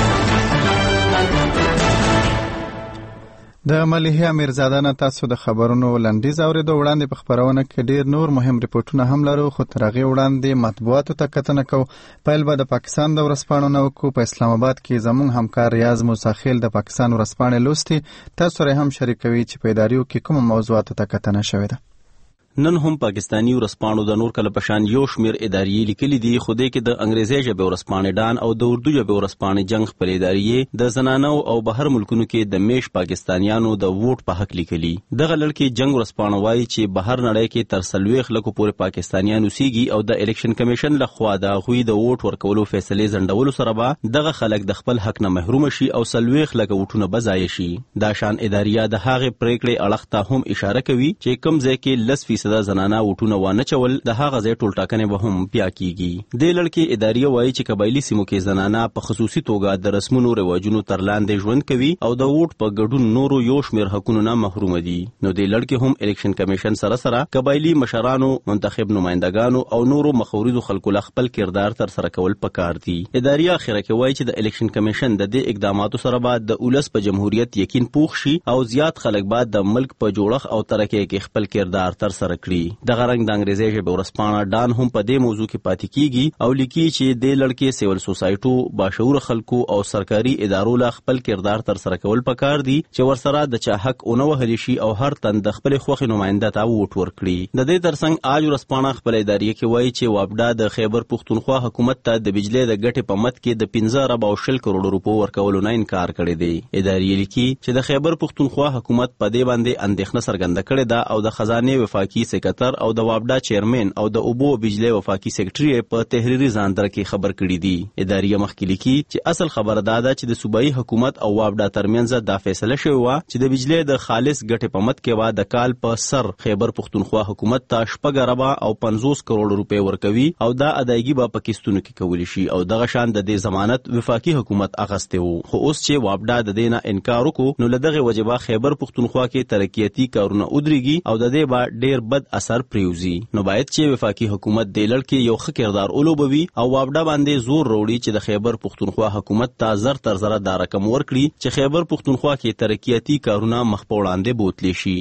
د ملیحه میرزاده نه تاسو د خبرونو لنډیز اوریدو. وړاندې په خبرونه کې ډیر نور مهم ریپورتونه هم لرو، خو تر هغې وړاندې مطبوعاتو ته کتنه کوو. پیل به د پاکستان د ورځپاڼو نه وکړو. په اسلام آباد کې زموږ همکار ریاض موساخیل د پاکستان ورځپاڼې لوستي. تاسو سره هم شریکوي چې په اداریو کې کوم موضوعاتو ته کتنه شوې ده. نن هم پاکستانی ورځپاڼو د نور کله پشان یو شمیر اداریې لیکلي دي، خو دې کې د انګریزي ژبې ورځپاڼې ډان او د اردو ژبې ورځپاڼې جنگ خپل اداریې د زنانو او بهر ملکونو کې د میش پاکستانیانو د ووټ په حق لیکلي. دغه لړ جنگ ورځپاڼه وایي چې بهر نړۍ کې تر څلوېښت لکو پورې پاکستانیان اوسېږي او د الیکشن کمیشن لخوا د هغوی د ووټ ورکولو فیصلې ځنډولو سره به دغه خلک د خپل حق نه محروم شي او څلوېښت لکه ووټونه به ضایع شي. دا شان اداریه د هغې پریکړې اړخ ته هم اشاره کوي چې کوم ځای کې لس فیصده زنانه ووټونه وانه چول د هغه ځای ټولټاکنې به هم بیا کیږي. دې لړ کې اداریه وایي چې قبایلي سیمو کې زنانه په خصوصي توګه د رسمونو رواجونو تر لاندې ژوند کوي او د ووټ په ګډون نورو یو شمیر حقونو نه محروم دي. نو دې لړ کې هم الیکشن کمیشن سره سره قبایلي مشرانو، منتخب نمائندګانو او نورو مخورزو خلکو له خپل کردار تر سره کول پکار دي. اداریه اخره کې وایي چې د الیکشن کمیشن د دې اقداماتو سره بعد د اولس په جمهوریت یقین پوخ شي او زیات خلک بعد د ملک په جوړښت او ترقۍ کې خپل کردار تر سره کړي. دغه د انګریزي ژبې ورځپاڼه ډان هم په دې موضوع کې پاتې کیږي او لیکي چې د لړکې سیول سوسایټو، باشعور خلکو او سرکاري ادارو له خپل کردار تر سره کول پکار دي چې ورسره د چا حق اونو وهلی شي او هر تن د خپل خوخي نماینده ته ووټ ورکړي. د دې ترڅنګ آج ورځپاڼه خپل ادارې کې وایي چې وابډا د خیبر پښتونخوا حکومت ته د بجلی د ګټې په مت کې د پنځه ارب او شل کروڑ روپو ورکولو نه انکار کړی دی. ادارې لیکي چې د خیبر پښتونخوا حکومت په دې باندې اندېښنه څرګنده کړې ده او د خزانه وفاقي سکرټر او د وابډا چیرمن او د اوبو بجلی وفاقي سیکریټري په تحریري ځاندر کې خبر کړی دی. ادارې مخکې لیکي چې اصل خبره دا ده چې د صوبایي حکومت او وابډا ترمنځ دا فیصله شوې وه چې د بجلی د خالص ګټې په مت کې وا د کال په سر خیبر پښتونخوا حکومت ته شپږ اربه او پنځوس کروڑ روپۍ ورکوي او دا ادایګي به په کیستونو کې کولی شي او دغه شان د دې ضمانت وفاقي حکومت اغسته وو. خو اوس چې وابډا د دې نه انکار وکړو نو له دغه وجبه خیبر پښتونخوا کې ترقیاتي کارونه ودرېږي او د دې به ډیر بد اثر پریوزي. نو باید چې وفاقي حکومت د لړ کې یو ښه کردار ولوبوي او وابډا باندې زور وروړي چې د خیبر پښتونخوا حکومت ته زر تر زره دا رقم ورکړي چې خیبر پښتونخوا کې ترقیاتي کارونه مخ په وړاندې بوتلی شي.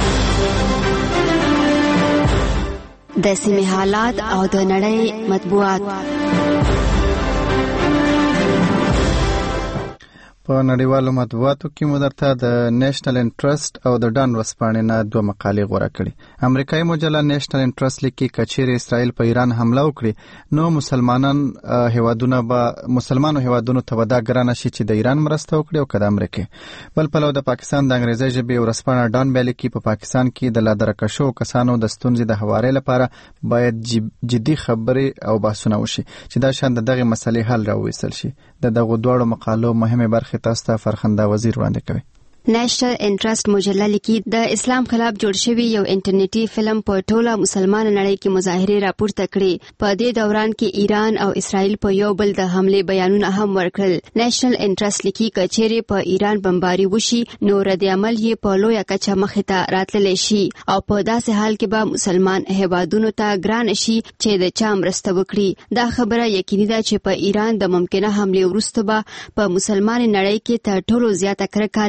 د سیمې حالات او د نړۍ مطبوعات. په نړیوالو مطبوعاتو کې مو درته د نیشنل انټرست او د ډان ورځپاڼې نه دوه مقالې غوره کړي. امریکایي مجله نیشنل انټرست لیکي کچېرې اسرائیل په ایران حمله وکړي نو مسلمانان هیوادونه به مسلمانو هیوادونو ته ودا ګرانه شي چې د ایران مرسته وکړي او که د امریکې. بل پلو د پاکستان د انګریزي ژبې ورځپاڼه ډان بیا لیکي په پاکستان کې د لادرکشو کسانو د ستونزې د هوارۍ لپاره باید جدي خبرې او بحثونه وشي چې دا شان دغه مسلې حل راوویستل شي. د دغه دواړو مقالو مهمه برخه تاسو ته فرخنده وزیر وړاندې کوي. نېشنل انټرست مجله لیکي د اسلام خلاف جوړ شوی یو انټرنیټي فلم په ټوله مسلمان نړۍ کې مظاهره راپورته کړې. په دې دوران کې ایران او اسرائیل په یو بل د حمله بیانونه هم ورکړل. نېشنل انټرست لیکي کچېرې په ایران بمباري وشي نو رد عمل یې په لویه کچه مخې ته راتللی شي او په داسې حال کې به مسلمان هیوادونو ته ګران شي چې د چا مرسته وکړي. دا خبره یقیني ده چې په ایران د ممکنه حمله وروسته به په مسلمان نړۍ کې تر ټولو زیاته کرکه له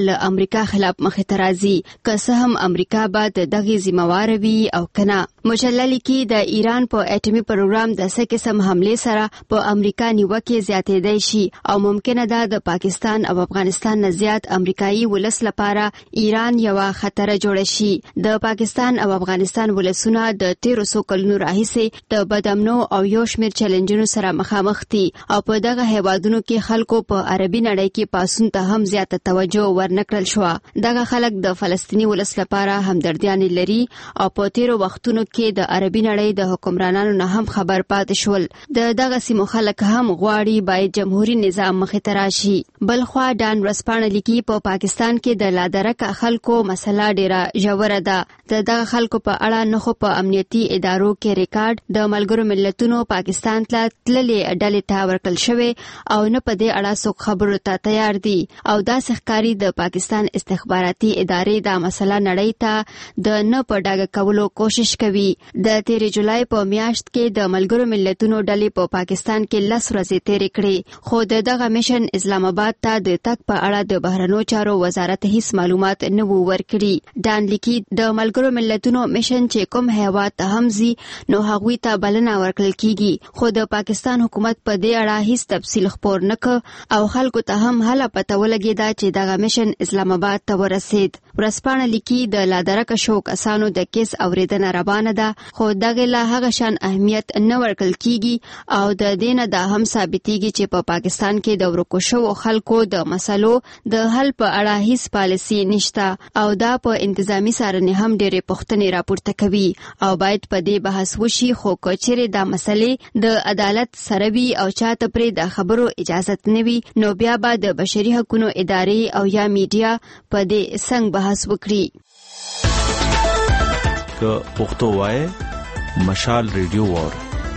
امریکا خلاف مخې ته راځي، که څه هم امریکا به د دغې ذمہواره وي او کنه. مجله لیکي د ایران په اټومي پروګرام د څه قسم حمله سره په امریکا نیوکه زیاتېدای شي او ممکنه ده د پاکستان او افغانستان نه زیات امریکایي ولس لپاره ایران یو خطر جوړ شي. د پاکستان او افغانستان ولسونه د تیرو څو کلونو راهیسې د بدامنو او یو شمېر چیلنجونو سره مخامخ دي او په دغه هیوادونو کې خلکو په عربي نړۍ کې پاسون ته هم زیاته توجه ورنکړل شو. دغه خلک د فلسطینی ولس لپاره همدردیان لري او په تیرو وختونو کې د عربي نړۍ د حکمرانانو نه هم خبر پاتې شول. د دغه سیمو خلک هم غواړي باید جمهوریت نظام مخې ته راشي. بلخوا ډان ورسپانه لیکي په پاکستان کې د لادرکه خلکو مسله ډیره ژوره ده. د دغه خلکو په اړه نه خو په امنیتي ادارو کې ریکارډ د ملګرو ملتونو پاکستان ته تللې ډلې ته ورکړل شوی او نه په دې اړه څوک خبرو ته تیار دي او داسې ښکاري د پاکستان استخباراتي ادارې دا مسله نړۍ ته د نه په ډاګه کولو کوشش کوي. د تیرې جولای په میاشت کې د ملګرو ملتونو ډلې په پاکستان کې لس ورځې تیرې کړې، خو د دغه میشن اسلام آباد ته د تګ په اړه د بهرنیو چارو وزارت هیڅ معلومات نه وو ورکړي. ډان لیکي د ملګرو ملتونو میشن چې کوم هیواد ته هم ځي نو هغوی ته بلنه ورکړل کیږي، خو د پاکستان حکومت په دې اړه هیڅ تفصیل خپور نه کړ او خلکو ته هم هله پته ولګېده چې دغه میشن اسلام آباد ته ورسید. ورسپانه لیکي د لادرکه شو کسانو د کیس اوریدنه روانه ده، خو دغه لا هغه شان اهمیت نه ورکړل کیږي او د دې نه دا هم ثابتېږي چې په پاکستان کې د ورکو شوو خلکو د مسلو د حل په اړه هیڅ پالیسي نشته او دا په انتظامی څارنې هم ډېرې پوښتنې راپورته کوي او باید په دې بحث وشي. خو که چیرې دا مسلې د عدالت سره وي او چاته پرې د خبرو اجازت نه وي نو بیا به د بشري حقوقو ادارې او یا میډیا په دې څنګه بحث وکړي. که پښتو وای مشال ریډیو وار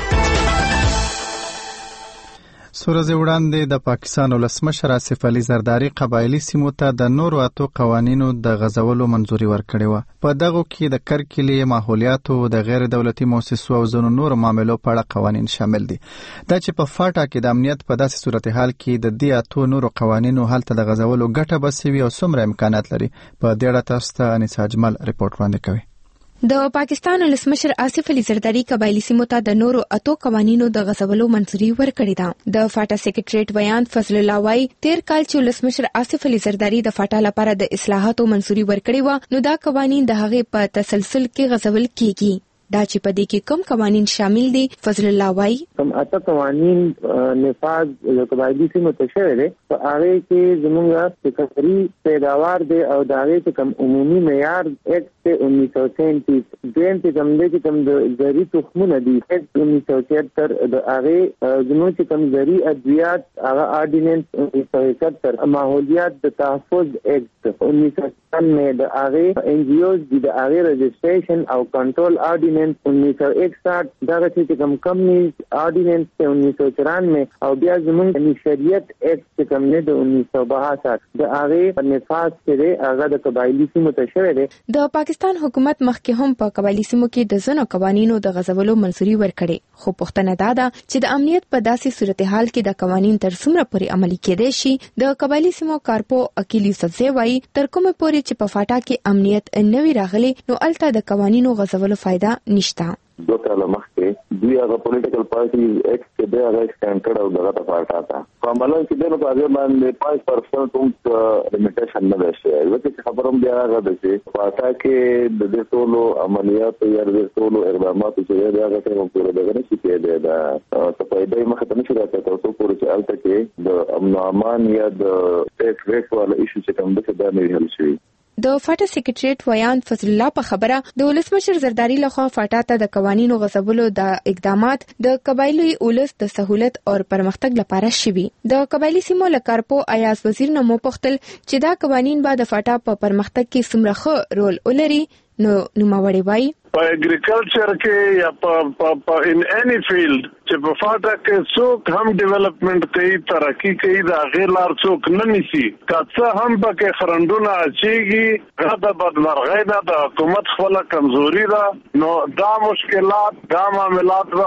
سورز وړاندې د پاکستان ولسمشر آصف علي زرداری قبایلی سیمو ته د نورو اتو قوانینو د غځولو منځوري ورکړې وه. په دغو کې د کرکلې، ماحولیاتو، د غیر دولتي مؤسسو او ځینو نورو معاملو په اړه قوانین شامل دي. دا چې په فاټا کې د امنیت په داسې صورتحال کې د دې اتو نورو قوانینو هلته د غځولو ګټه به څه وي او څومره امکانات لري، په دې اړه تاسو ته انیسا اجمل رپورټ وړاندې کوي. د پاکستان ولسمشر آصف علي زرداری قبایلی سیمو ته د نورو اتو قوانینو د غځولو منځوري ورکړې ده. د فاټا سیکریټریټ ویان فضل الله وايي تیر کال چې ولسمشر آصف علي زرداری د فاټا لپاره د اصلاحاتو منځوري ورکړې و نو دا قوانین د هغې په تسلسل کې غځول کیږي. دا چې په دې کې کوم قوانین شامل دي فضل الله وايي کوم اته قوانین نفاذ د قبایلی سیمو ته شوی دی په هغه کې زموږ د کفري پیداوار دی او د هغې چې کوم عمومي معیار ایکټ انیس سو سینتیس دویم چې کوم دی چې کوم د زرعي تخمونه دي ایکټ انیس سو چھہتر د هغې زموږ چې کوم زرعي ادویات هغه آرډیننس انیس سو اکہتر ماحولیات د تحفظ ایکټ انیس سو ستانوے د هغې ان جی اوز دي د هغې رجسټریشن او کنټرول آرډیننس انیس سو اکسٹھ دغه چې کوم کمپنیز آرډیننس انیس سو چورانوے او بیا زموږ شریعت ایکټ چې کوم دی د انیس سو باسٹھ د هغې نفاذ چې دی هغه د قبایلي سیمو ته شوی دی. د پاکستان حکومت مخکې هم په قبایلي سیمو کې د ځینو قوانینو د غځولو منځوري ورکړې، خو پوښتنه دا ده چې د امنیت په داسې صورتحال کې د قوانین تر څومره پورې عملي کېدای شي. د قبایلي سیمو کارپو عقیل یوسفزی وايي تر کومه پورې چې په فاټا کې امنیت نه وي راغلی نو الته د قوانینو غځولو فایده نشته. دو کاله مخکې دوی هغه پولیټیکل پارټي ایکټ چې دی هغه ایکسټینډ کړ او دغه ته فاټا ته په عمل کې دی نو په هغې باندې پانچ پرسنټ هم لیمیټیشن نه دی شوی ځکه چې خبره هم بیا هغه ده چې فاټا کې د دې ټولو عملیاتو یا د دې ټولو اقداماتو چې دی هغه ټایم پورې دغه نشي کېدی دا څه فایده یې مخې ته نشي راتلی تر څو پورې چې هلته کې د امن او امان یا د سیف ریټ والا ایشو چې کوم دی چې دا نه وي حل شوي. د فاټا سیکریټریټ ویان فضل الله په خبره د ولسمشر زرداری لخوا فاټا ته د قوانینو غځولو د اقدامات د قبایلی اولس د سہولت او پرمختګ لپاره شوي. د قبایلی سیمو لکارپو ایاز وزیر نه مو پختل چې دا قوانین به د فاټا په پرمختګ کې څومره ښه رول ولري نو نوموړی وایي په اګریکلچر کې یا په ان اني فیلډ چې په فاټا کې څوک هم ډیولپمنٹ کوي ترقی کوي دا غیر لار څوک نه نیسي که هم پکې خرندونه اچيږي غدا بدمرغۍ ده د حکومت خپل کمزوري ده نو دا مشکلات دا معاملات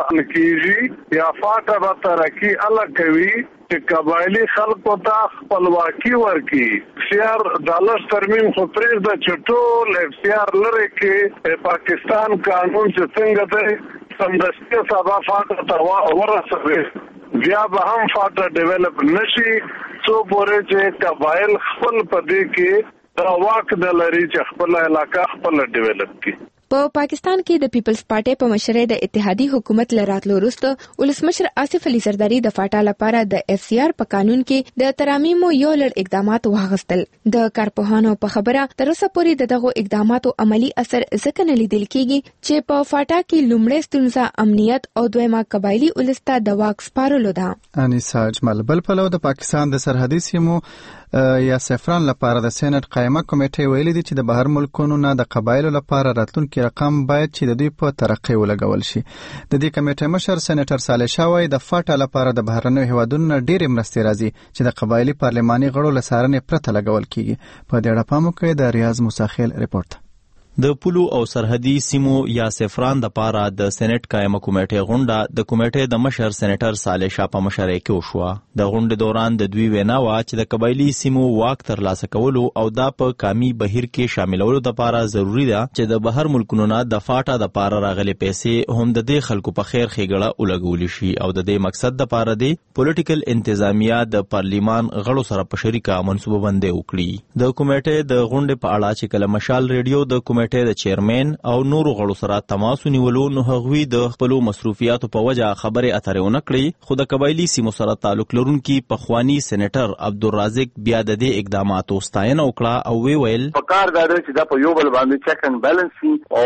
کیږي یا فاټا به ترقی الګ کوي چې قبایلی خلکو ته خپلواکي ورکړي سیار دالس ترمیم خو پرېږ د چټول اف سی آر لري کې پاکستان قانون چې څنګه دی سمدستي سبا فاټا ته ورسوي بیا به هم فاټا ډیولپ نشي څو پورې چې قبایل خپل پدې کې دا واک د لري چې خپل علاقه خپل ډیولپ کړي. په پاکستان کې د پیپلز پارټي په مشرۍ د اتحادي حکومت لراتلو وروسته ولسمشر آصف علي زرداری د فاټا لپاره د اف سی آر په قانون کې د ترامیم یو لړ اقدامات واغستل. د کارپوهانو په خبره تر اوسه پورې د دغو اقداماتو عملی اثر ځکه نه لیدل کیږي چې په فاټا کې لومړی ستونزه امنیت او دویمه قبایلی ولسته د واک سپارلو ده. انیسا اجمل بل پلو د پاکستان د سرحدي سیمو یا سفران لپاره د سېنات قائمه کمیټه ویلي دي چې د بهر ملکونو نه د قبایلو لپاره راتلونکي رقم باید چې د دوی په ترقی ولګول شي. د دې کمیټې مشر سېنیټر صالح شاه وايي د فاټا لپاره د بهرنیو هیوادونو ډېرې مرستې راځي چې د قبایلی پارلماني غړو له څارنې پرته لګول کیږي. په دې اړه پام وکړئ د ریاض موساخیل ریپورت. د پولو او سرحدي سیمو یا سفران د پاره د سېنات قائمه کمیټې غونډه د کمیټې د مشر سېنیټر صالح شاه په مشرۍ کې وشوه. د غونډې دوران د دوی وینا وا چې د قبایلی سیمو واک ترلاسه کولو او دا په کامي بهیر کې شاملولو لپاره ضروری ده چې د بهر ملکونو نه د فاټا د پاره راغلي پیسې هم د دې خلکو په خیر خېګړه ولګول شي او د دې مقصد د پاره دی پولیټیکل انتظامیه د پارلیمان غړو سره په شریکه منصوبه بندي وکړي. د کمیټې د غونډې په اړه چې کله مشال ریډیو د کمیټې د چیرمن او نورو غړو سره تماس ونیولو نو هغوی د خپل مصروفیاتو په وجه خبره اترې ونه کړې خو د قبایلی سیمو سره تعلق لرونکي پخوانی سېنیټر عبدالرازق بیا د دې اقداماتو ستاینه وکړه او وی ویل پکار دا چې دا په یو بل باندې چک اینڈ بیلنس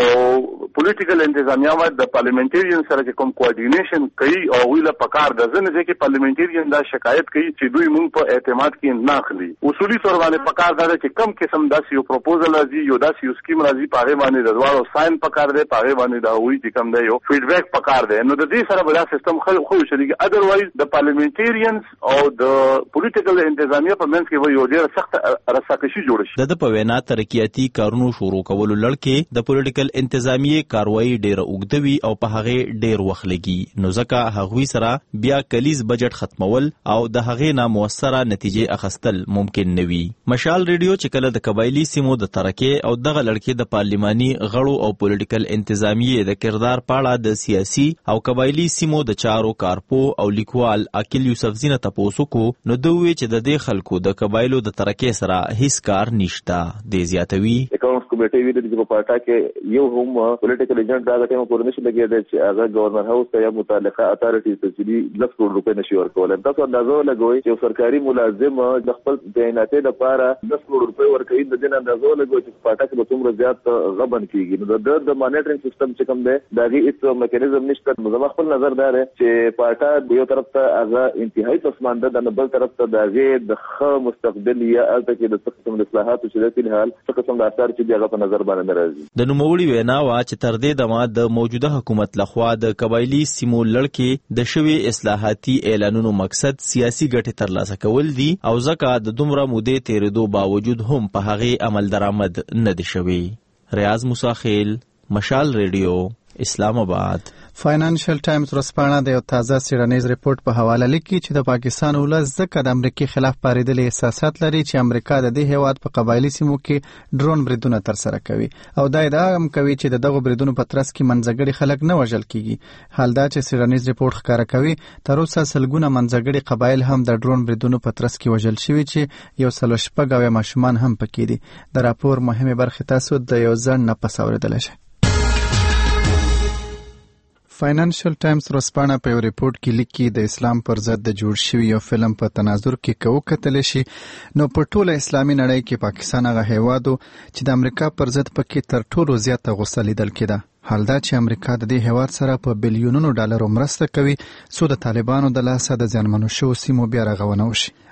او پولیټیکل انتظامیه د پارلیمنټریان سره کوم کوارډینیشن کوي او ویله پکار د ځنه چې پارلیمنټریان دا شکایت کوي چې دوی مونږ په اعتماد کې نه اخلي. اصولي تور باندې پکار دا چې کم قسم داسې یو پروپوزل راځي یو داسې یو سکیم راځي پاره باندې د دوارو ساين پکار دی پاره باندې دا وی چې کم دی یو فیډبیک پکار دی نو د دې سره بل سیستم خو خو شریک ادروایز د پارلیمنټریانز او د پولیټیکل انتظامیه په منځ کې یو ډیر سخت رساکشي جوړ شي. د په وینا ترقیاتی کارونو شروع کولو لړکې د پولیټیکل انتظامیه کاروایی ډیر اوږدوي او په هغه ډیر وخت لګي نو ځکه هغوی سره بیا کلیز بجټ ختمول او د هغه نه موثره نتیجې اخیستل ممکن نه وي. مشال ریډیو چې کله د قبایلی سیمو د ترقی او دغه لړکې د پارلیماني غړو او پولیټیکل انتظامیه د کردار پاړه د سیاسي او قبایلی سیمو د چارو کارپو او لیکوال عقیل یوسفزی نه تاسو کو نو دوی چې د دې خلکو د قبایلو د ترقی سره هیڅ کار نشته. د زیاتوي اکاونټس کمیټې ویل چې په پارټا کې یو هم پولیټیکل ایجنټ دا ټیم پورنه شي لګیږي چې هغه گورنر هاوس ته یا متعلقه اتارټیز ته چې لږ کروڑ روپے نشي ورکول. تاسو اندازو لګوي چې سرکاري ملازم د خپل تعیناتې لپاره لږ کروڑ روپے ورکوي د دې اندازو لګوي چې پارټا کې به څومره زیات غبن کیږي. نو د د مانیټرینګ سیستم چې کوم دی دا غي هیڅ میکانیزم نشته. نو زما خپل نظر دا دی چې پارټا یو طرف ته هغه انتهایی پسمانده د بل طرف ته د غي د خ مستقبل یا الته کې د څه قسم اصلاحات چې د فل حال څه قسم د اثر چې دغه په نظر باندې راځي. د نوموړي وینا وا چې تر دې دمه د موجوده حکومت لخوا د قبایلی سیمو لړکې د شوی اصلاحاتي اعلانونو مقصد سیاسي ګټې ترلاسه کول دي او ځکه د دومره مودې تیرېدو باوجود هم په هغه عمل درآمد نه دي شوی. ریاض موساخیل مشال ریډیو اسلام آباد. فاینانشل ټایمز ورځپاڼه د یو تازه څېړنیز ریپورت په حواله لیکي چې د پاکستان ولس ځکه د امریکای خلاف پارېدلي احساسات لري چې امریکا د دې هیواد په قبایلی سیمو کې ډرون بریدونه ترسره کوي او دا ادعا هم کوي چې د دغو بریدونو په ترڅ کې منځګړي خلک نه وژل کیږي. حال دا چې څېړنیز ریپورت ښکاره کوي تر اوسه سلګونه منځګړي قبایل هم د ډرون بریدونو په ترڅ کې وژل شوي چې یو سل شپږ اویا ماشومان هم پکې دي. د راپور مهمه برخه تاسو د یو ځل نه پس اورېدلی شئ. فاینانشل ټایمز ورځپاڼه په یو ریپورت کې لیکي د اسلام پر ضد د جوړ شوي یو فلم په تناظر کې کو کتل شي نو په ټوله اسلامي نړۍ کې پاکستان هغه هیوادو چې د امریکا پر ضد پکې تر ټولو زیاته غوسه لیدل کېده. حال دا چې امریکا د دې هیواد سره په بلیونونو ډالرو مرسته کوي څو د طالبانو د لاسه د زیانمنو شوو سیمو بیا رغونه وشي.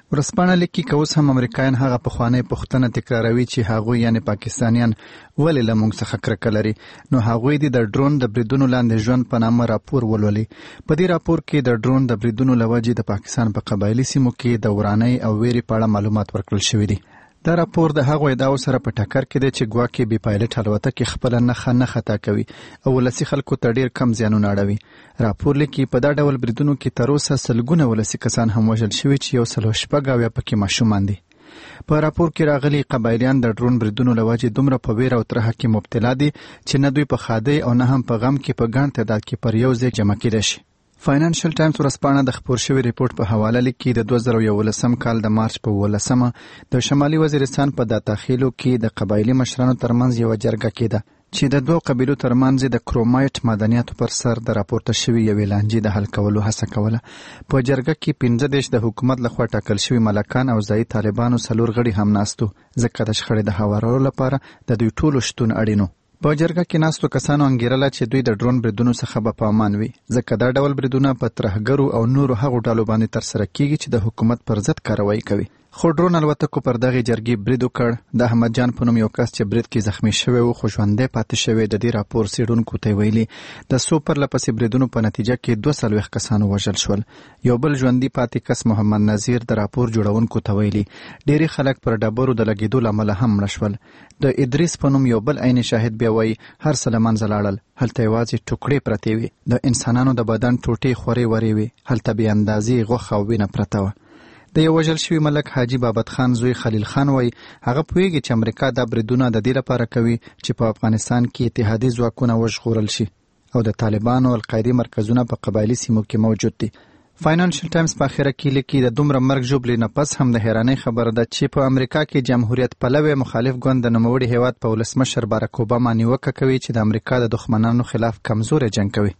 ورسپانه لیکي که اوس هم امریکایان هغه پخوانی پوښتنه تکراروي چې هغوی یعنی پاکستانیان ولې له موږ څخه کرکه لري، نو هغوی د ډرون د بریدونو لاندې ژوند په نامه راپور ولولي. په دې راپور کې د ډرون د بریدونو له وجې د پاکستان په قبایلي سیمو کې د ورانۍ او ویرې په اړه معلومات ورکړل شوي دي. دا راپور د هغو ادعاو سره په ټکر کې دی چې ګواکې بې پایلټ الوتکې خپله نښه نه خطا کوي او ولسي خلکو ته ډیر کم زیانونه اړوي. راپور لیکي په دا ډول بریدونو کې تر اوسه سلګونه ولسي کسان هم وژل شوي چې یو سل او شپږ اویا پکې ماشومان دي. په راپور کې راغلي قبایلیان د ډرون بریدونو له وجې دومره په ویره او ترهه کې مبتلا دي چې نه دوی په ښادۍ او نه هم په غم کې په ګڼ تعداد کې پر یو ځای جمع کېدای شي. فاینانشل ټایمز ورځپاڼه د خپور شوي ریپورت په حواله لیکي د دوه زره یولسم کال د مارچ په اوولسمه د شمالي وزیرستان په داتاخیلو کې د قبایلي مشرانو ترمنځ یوه جرګه کېده چې د دوه قبیلو ترمنځ د کرومایټ معدنیاتو پر سر د راپورته شوي یوې لانجې د حل کولو هڅه کوله. په جرګه کې پنځه دېرش د حکومت لخوا ټاکل شوي ملکان او ځایي طالبانو څلور غړي هم ناستو، ځکه د شخړې د هوارولو لپاره د دوی ټولو شتون اړین و. په جرګه کې ناستو کسانو انګیرله چې دوی د ډرون بریدونو څخه به په امان وي، ځکه دا ډول بریدونه په ترهګرو او نورو هغو ډلو باندې ترسره کیږي چې د حکومت پر ضد کاروایی کوي. خو ډرون الوتکو پر دغې جرګې برید وکړ. د احمد جان په نوم یو کس چې برید کې زخمی شوی و خو ژوندی پاتې شوی د دې راپور څېړونکو ته ویلي د څو پرله پسې بریدونو په نتیجه کې دوه څلوېښت کسان ووژل شول. یو بل ژوندي پاتې کس محمد نظیر د راپور جوړونکو ته ویلي ډېری خلک پر ډبرو د لګېدو له امله هم مړه شول. د ادریس په نوم یو بل عین شاهد بیا وایي هر څه له منځه لاړل، هلته یوازې ټوکړې پرتې وې، د انسانانو د بدن ټوټې خورې ورې وې، هلته بې اندازې غوښه او وینه پرته وه. د یو وژل شوي ملک حاجي بابت خان زوی خلیل خان وایي هغه پوهیږي چې امریکا دا بریدونه د دې لپاره کوي چې په افغانستان کې اتحادي ځواکونه وژغورل شي او د طالبانو او القاعدې مرکزونه په قبایلي سیمو کې موجود دي. فاینانشل ټایمز په اخره کې لیکي د دومره مرګ ژوبلې نه پس هم د حیرانۍ خبره ده چې په امریکا کې جمهوریت پلوی مخالف ګوند د نوموړي هیواد په ولسمشر باراک اوباما نیوکه کوي چې د امریکا د دښمنانو خلاف کمزوری جنګ کوي.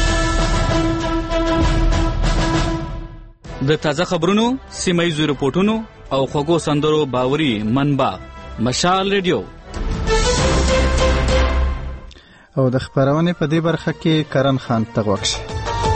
د تازه خبرونو، سیمه ییزو رپورټونو او خوږو سندرو باوري منبع مشال ریډیو. او د خبرونې په دې برخه کې کرن خان ته غوږ شئ.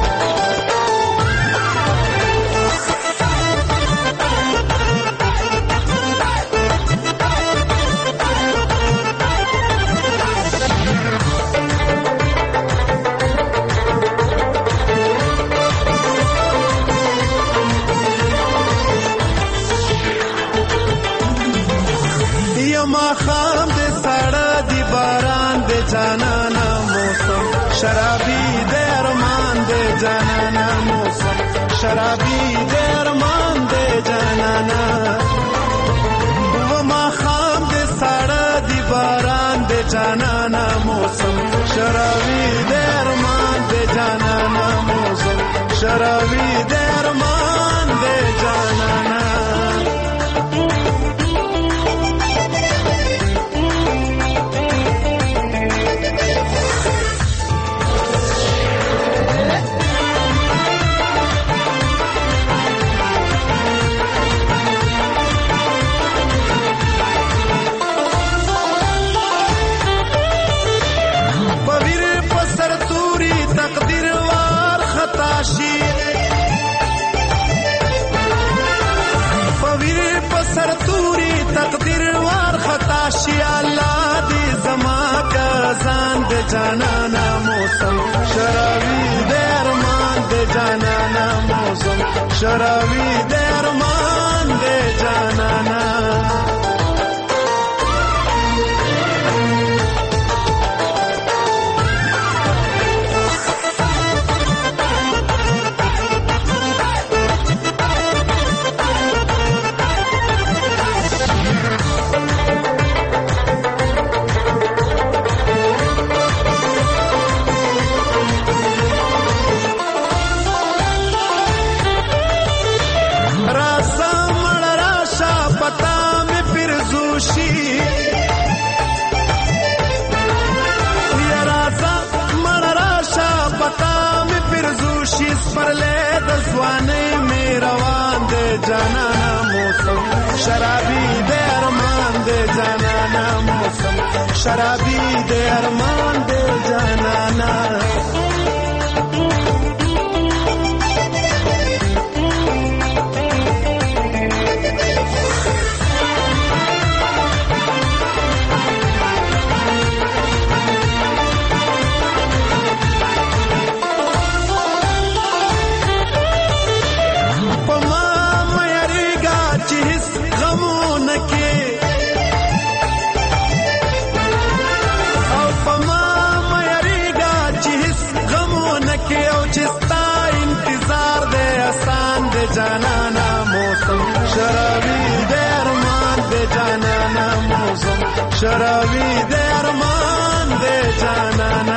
شرابی درمان دے جانانا وہ ماں خام دے ساڑا دی باران دے جانانا موسم شرابی درمان دے جانانا موسم شرابی درمان دے جانانا. سرتوری تقدیر وار خطا شي الله دې زما کا ځان دې جانانا موسم شرابي دې ارمان دې جانانا موسم شرابي دې ارمان دې جانانا. शराबी दे अरमान दे जाना मौसम शराबी दे अरमान दे जाना. شراوی دے ارمان دے جانانا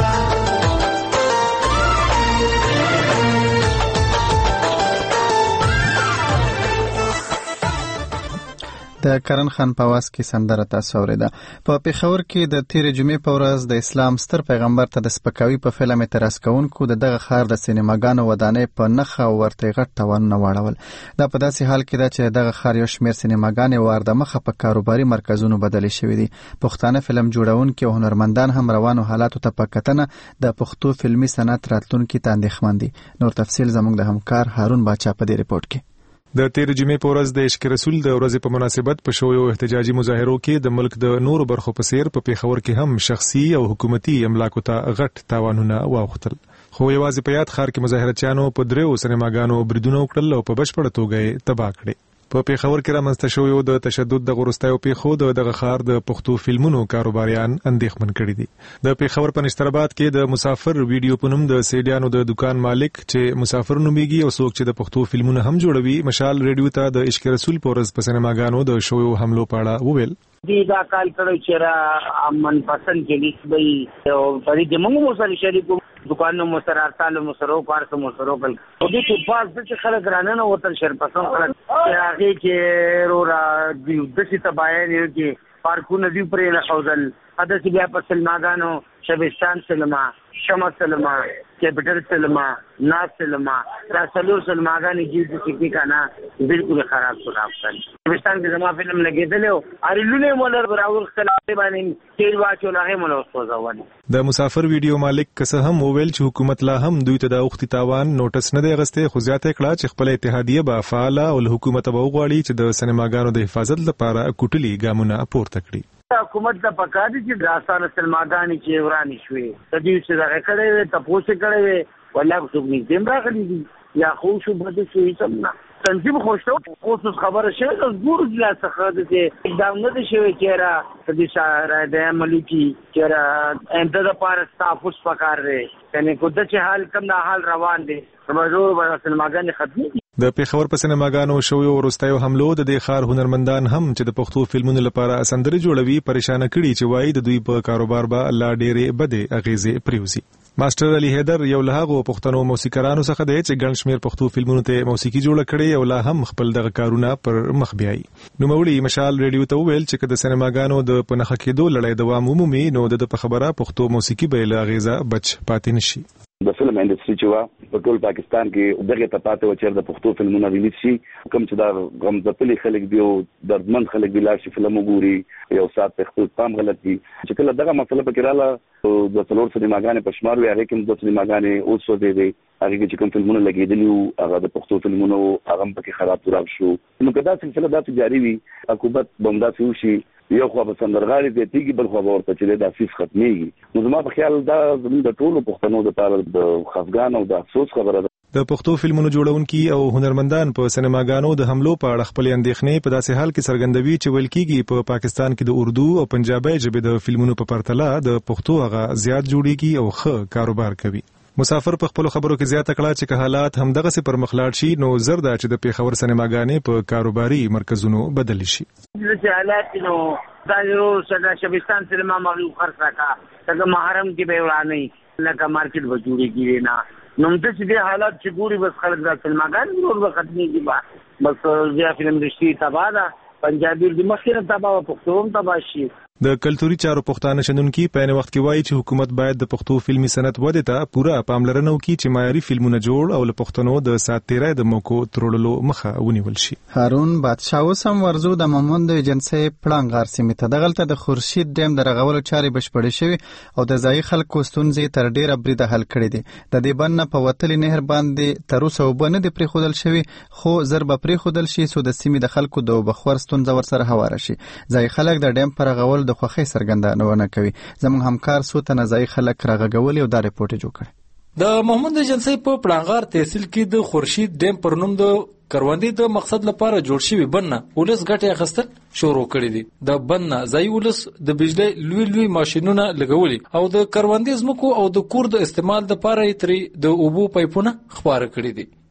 د کرن خان په واس کې سندره تاسو اوریده. په پیښور کې د تیرې جمعې په ورځ د اسلام ستر پیغمبر ته د سپکاوي په فلم اعتراض کوونکو د دغه ښار د سینماګانو ودانۍ په نښه ورته غټ تاوانونه واړول. دا په داسې حال کې ده چې دغه ښار یو شمېر سینماګانې وار د مخه په کاروباري مرکزونو بدلې شوي دي. پښتانه فلم جوړونکي او هنرمندان هم روانو حالاتو ته په کتنه د پښتو فلمي صنعت راتلونکي ته اندېښمن دي. نور تفصیل زموږ د همکار هارون باچا په دې ریپورت کې. د تیرې جمعې په ورځ د عشق رسول د ورځې په مناسبت په شویو احتجاجي مظاهرو کې د ملک د نورو برخو په څیر په پیښور کې هم شخصي او حکومتي املاکو ته غټ تاوانونه واوښتل. خو یوازې په یاد ښار کې مظاهرچیانو په دریو سینماګانو بریدونه وکړل او په بشپړه توګه یې تباه کړې. په پیښور کې رامنځته شویو د تشدد د غورستایو پیښو د دغه ښار د پښتو فلمونو کاروباریان اندېښمن کړي دي. د پیښور په نشترآباد کې د مسافر ویډیو په نوم د سیډیانو د دکان مالک چې مسافر نومیږي او څوک چې د پښتو فلمونه هم جوړوي مشال ریډیو ته د عشق رسول په ورځ په سینماګانو د شویو حملو په اړه وویل. دی دا کال کړو چې را امن پسند کې لیکي او پرې د موږ مو سره شریکو دکانونو مو سره ارتالو مو سره کار مو سره کول او دې په پاس چې خلک رانه وتل شر پسند خلک هغه کې رو را د دې تباین کې پارکونه دی پرې نه خوذل اته چې بیا په سلماګانو شبستان سلما شمع سلما کیپټل سلما ناز سلما راسلور سلماګانې جیل سکی کانا بالکل خراب خراب کړ. شبستان کې زما فلم لګیدل او ارلونه مولر براول خلاف باندې تیل واچو لاغه مولر سوځول. د مسافر ویډیو مالک کسه هم وویل چې حکومت لا هم دوی ته د اوختي تاوان نوټس نه دی غسته خو زیاته کړه چې خپل اتحادیه به فعال او حکومت به وغواړي چې د سینماګانو د حفاظت لپاره کوټلي ګامونه پورته کړي. حکومت د پکادي چې دراسانه سلماګانی چې ورانی شوې د دې چې دغه کړي وي تاسو کړي وي ولا څه نه دیم راغلي دي یا خو شو بده شوې سمنا تنظیم خوشو خصوص خبره شوه د ګور ځلا څخه د اقدام نه شوی چې را د دې شهر د ملکی چې را انده د پاره تاسو پکار دی کنه کو د چې حال کم د حال روان دي زموږ په سلماګانی ختمي. د پیښور په سینماګانو شویو ورستایو حملو د دې ښار هنرمندان هم چې د پښتو فلمونو لپاره سندري جوړوي پریشان کړي چې وایي د دوی په کاروبار به الله ډېرې بده اغیزې پریوزي. ماستر علي حیدر یو له هغو پښتنو موسیقارانو څخه دی چې ګڼ شمېر پښتو فلمونو ته موسیقي جوړه کړې او لا هم خپل دغه کارونه پر مخ بیایي. نوموړي مشال ریډیو ته وویل چې که د سینماګانو د په نښه کېدو لړۍ دوام ومومي نو د په خبره پښتو موسیقي به له اغیزه بچ پاتې نشي. د فلم انډستری چې وا په ټول پاکستان کې دغه ته پاتې و چې د پښتو فلمونو ریلیز شي کوم چې دا غمزپلي خلک دی او دردمن خلک دی لاشي فلم وګوري یو سات په خپل پام غلط دي چې کله دغه مسله پکې رااله د څلور سینماګانې په شمار وي هغه کوم د سینماګانې اوس و دی دی هغه چې کوم فلمونه لګیدلی او هغه د پښتو فلمونو هغه پکې خراب تراب شو نو کدا سلسله دا جاری وي حکومت بمدا شي یو خو په سندرغاړي د تیګي بل خو ورته چې د افیس ختميږي نو زما په خیال دا زموږ د ټولو پښتنو د لپاره د خفګان او د افسوس خبره ده. د پښتو فلمونو جوړونکي او هنرمندان په سینماګانو د حملو په اړه خپل اندېښنې په داسې حال کې څرګندوي چې ویل کېږي په پاکستان کې د اردو او پنجابي ژبې د فلمونو په پرتله د پښتو هغه زیات جوړیږي او ښه کاروبار کوي. مسافر په خپل خبرو کې زیاته کړه چې که حالات هم دغه سي پر مخلاړ شي نو زر دا چې د پیښور سینماګانې په کاروباري مرکزونو بدل شي. د حالات نو دایرو سره شبستان سینما مغلو خرڅه کا څنګه محرم کې به ورانه لکه مارکیټ و جوړیږي نه نو د دې حالات چې ګوري بس خلک د سینماګان ورو ختميږي با بس بیا فلم رشتي تبادا پنجابي د مخکره تبا او پښتون تبا شي. د کلتوري چارو پښتانه شنونکي په ان وخت کې وایي چې حکومت باید د پښتو فلمي صنعت وده ته پوره پاملرنه وکړي چې معیاري فلمونه جوړ او له پښتنو د ساتیرای د موکو ترولو مخه ونیول شي. هارون بادشاه وسم ورزو د مموند ایجنسی پړنګار سیمه ته دغلته د خورشید ډیم د رغولو چارې بشپړې شوې او د ځای خلکو ستونزې تر ډیره بریده حل کړې دي. د دې بن په وتلې نهر باندې تر اوسه وبنه د پری خودل شوی خو ضرب پری خودل شي سو د سیمې د خلکو د بخور ستونزه ور سره هواره شي. ځای خلک د ډیم پر رغول د خوخي سرګندانونه کوي. زموږ همکار سوته نزای خلک راغغول او دا ریپورت جوړ کړ. د محمد ایجنسی په پړنګار تحصیل کې د خورشید ډیم پر نوم د کروندې د مقصد لپاره جوړ شوی بنه ولس ګټه اخیستل شروع کړی دي. د بنه ځای ولس د بجلی لوی لوی ماشينونه لګولي او د کروندې زمکو او د کور د استعمال لپاره تری د اوبو پایپونه خبره کړی دي.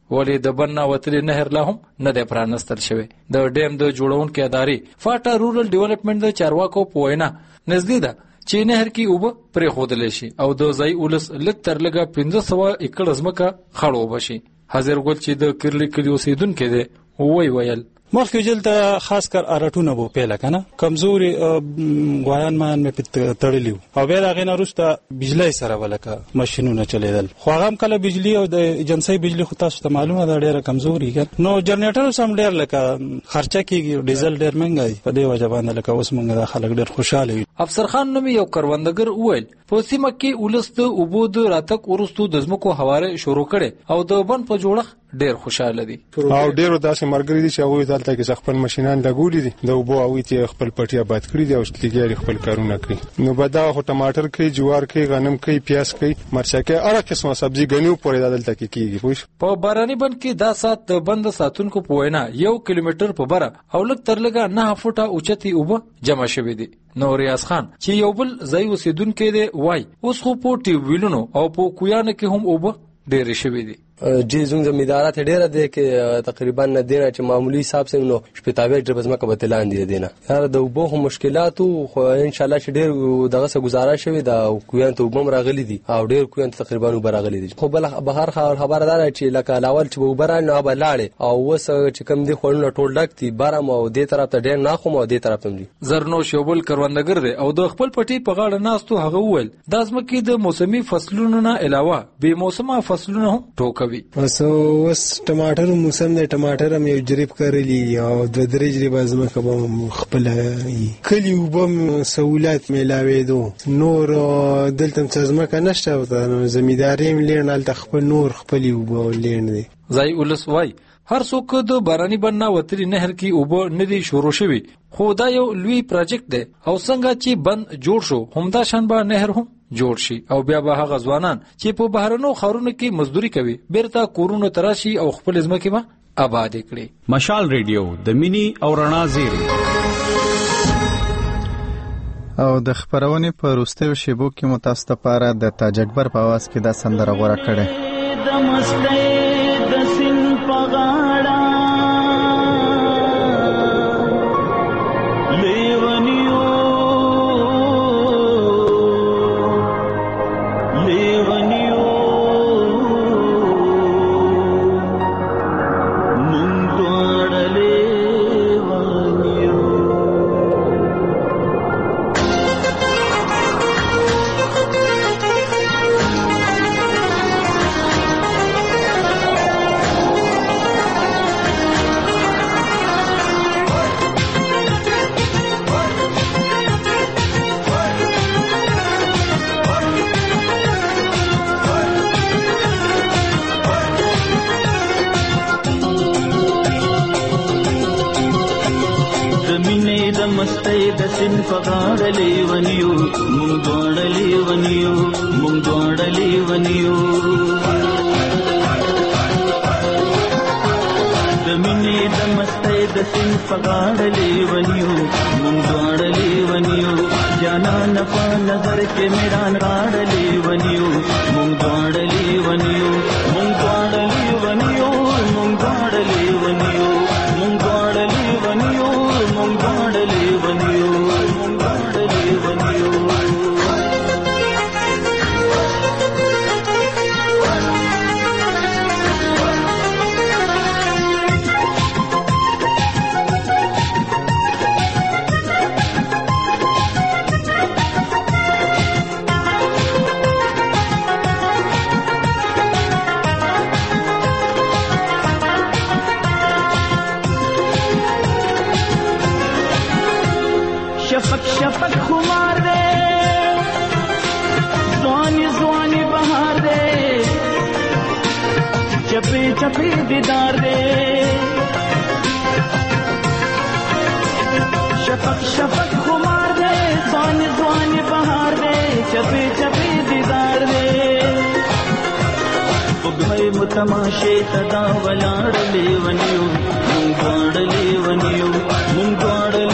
ولې د بن وتلې نهر لا هم نه دی پرانستل شوی. د ډیم د جوړونکو ادارې فاټا رورل ډیولپمنٹ د چارواکو په وینا نږدې ده چې نهر کې اوبه پرې خودل شي او د ځای ولس لږ تر لږه پنځه سوه ایکړ ځمکه خړ اوبه شي. حاضر ګل چې د کرلی کلی اوسیدونکي دی وی ویل مخکې جلته خاص کر ارټونه وو پیله کنه کمزوري غوایان مان مې پت تړلیو او بیا هغه نه وروسته بجلی سره ولکه ماشينونه چلیدل خو هغه کله بجلی او د ایجنسی بجلی خو تاسو ته معلومه ده ډیره کمزوري کړ نو جنریټر سم ډیر لکه خرچه کیږي ډیزل ډیر مهنګای په دې وجه باندې لکه اوس موږ د خلک ډیر خوشاله یو. افسر خان نومي یو کروندګر وویل په سیمه کې ولست اوبو د راتک ورستو د ځمکو حواله شروع کړي او د بن په جوړخ ډیر خوشاله دي او ډیرو داسې مرګري دي چې هغه دلته کې خپل ماشينان لګولې دي د اوبو او تی خپل پټي آباد کړی دي او لګیاري خپل کارونه کوي. نو بدا هو ټماټر کوي جوار کوي غنم کوي پیاز کوي مرچا کوي هر قسمه سبزي غنیو پورې دلته کې کیږي پوښ. په باراني بند کې دا سات د بند ساتونکو په وینا یو کیلومتر په بره او لږ تر لږه نه فوټه اوچتي اوبه جمع شوې دي. نو ریاض خان چې یو بل ځای اوسیدونکو دی وای اوس خو په ټي ویلونو او په کویانه کې هم اوبه ډېر شوې دي. جی زموږ زمیندارات ډیره دي کې تقریبا نه دینه چې معمولی حساب سم نو شپږ ډېر بزمکه به تلان دي دینه یار د وبو هم مشکلاتو خو ان شاء الله چې ډېر دغه څه گزارش شوی دا کویان ته وبم راغلي دي او ډېر کویان تقریبا وبراغلي دي خو بل بهر خبردار چې لکه لاول چې وبران نه بلاړي او وس چې کم دي خورنه ټول ډکتي بارم او دې طرف ته ډېر نه خو مو دې طرف ته دي. زرنو شوبل کروندګر دی او د خپل پټي په غاړه ناستو هغه وویل د ځمکې د موسمي فصلونو نه علاوه به موسمه فصلونه هم ټوکوي. اوس ټماټر موسم دی ټماټر هم یو جریب کړلی او د درې جریب ازمکه به خپل کلی وبم سہولت ملاوي دو نور دلته څزمکه نشته نو زمینداری لرنل خپل نور خپل وبو لرن دي. ځای ولس وای هر څوک د باراني بننا وتري نهر کې اوبه ندي شروع شوی خو دا یو لوی پروجیکټ دی او څنګه چې بند جوړ شو همدا شان به نهر هم جوړ شي او بیا به هغه ځوانان چې په بهرنو خاورونو کې مزدوري کوي بیرته کورونو تراشي او خپل ځمکې به آباد کړي. مشال ریډیو د مینی او رڼا زیری او د خبرونې په وروستیو شیبو کې متاسفه لپاره د تاج اکبر په आवाज کې دا سندره غوړه کړه د مستی د سین په غاړه لیونیو لیونیو مونږ دواړه لیونیو مستی د سین په غاړه لیونیو مونږ دواړه لیونیو مونږ دواړه لیونیو د مینې د مستی د سین په غاړه لیونیو مونږ دواړه لیونیو جانان په نظر کې میران غاړه لیونیو مونږ دواړه لیونیو مونږ دواړه لیونیو مونږ دواړه لیونیو مونږ دواړه لیونیو مونږ دواړه لیونیو مونږ دواړه لیونیو شفق شفق خمار دے زوانی زوانی بہار دے چپے چپے دیدار دے شفق شفق خمار دے زوانی زوانی بہار دے چپے چپے دیدار دے وګړی متماشې تدا ولاړ لیونیو مونږ واړ لیونیو مونږ واړ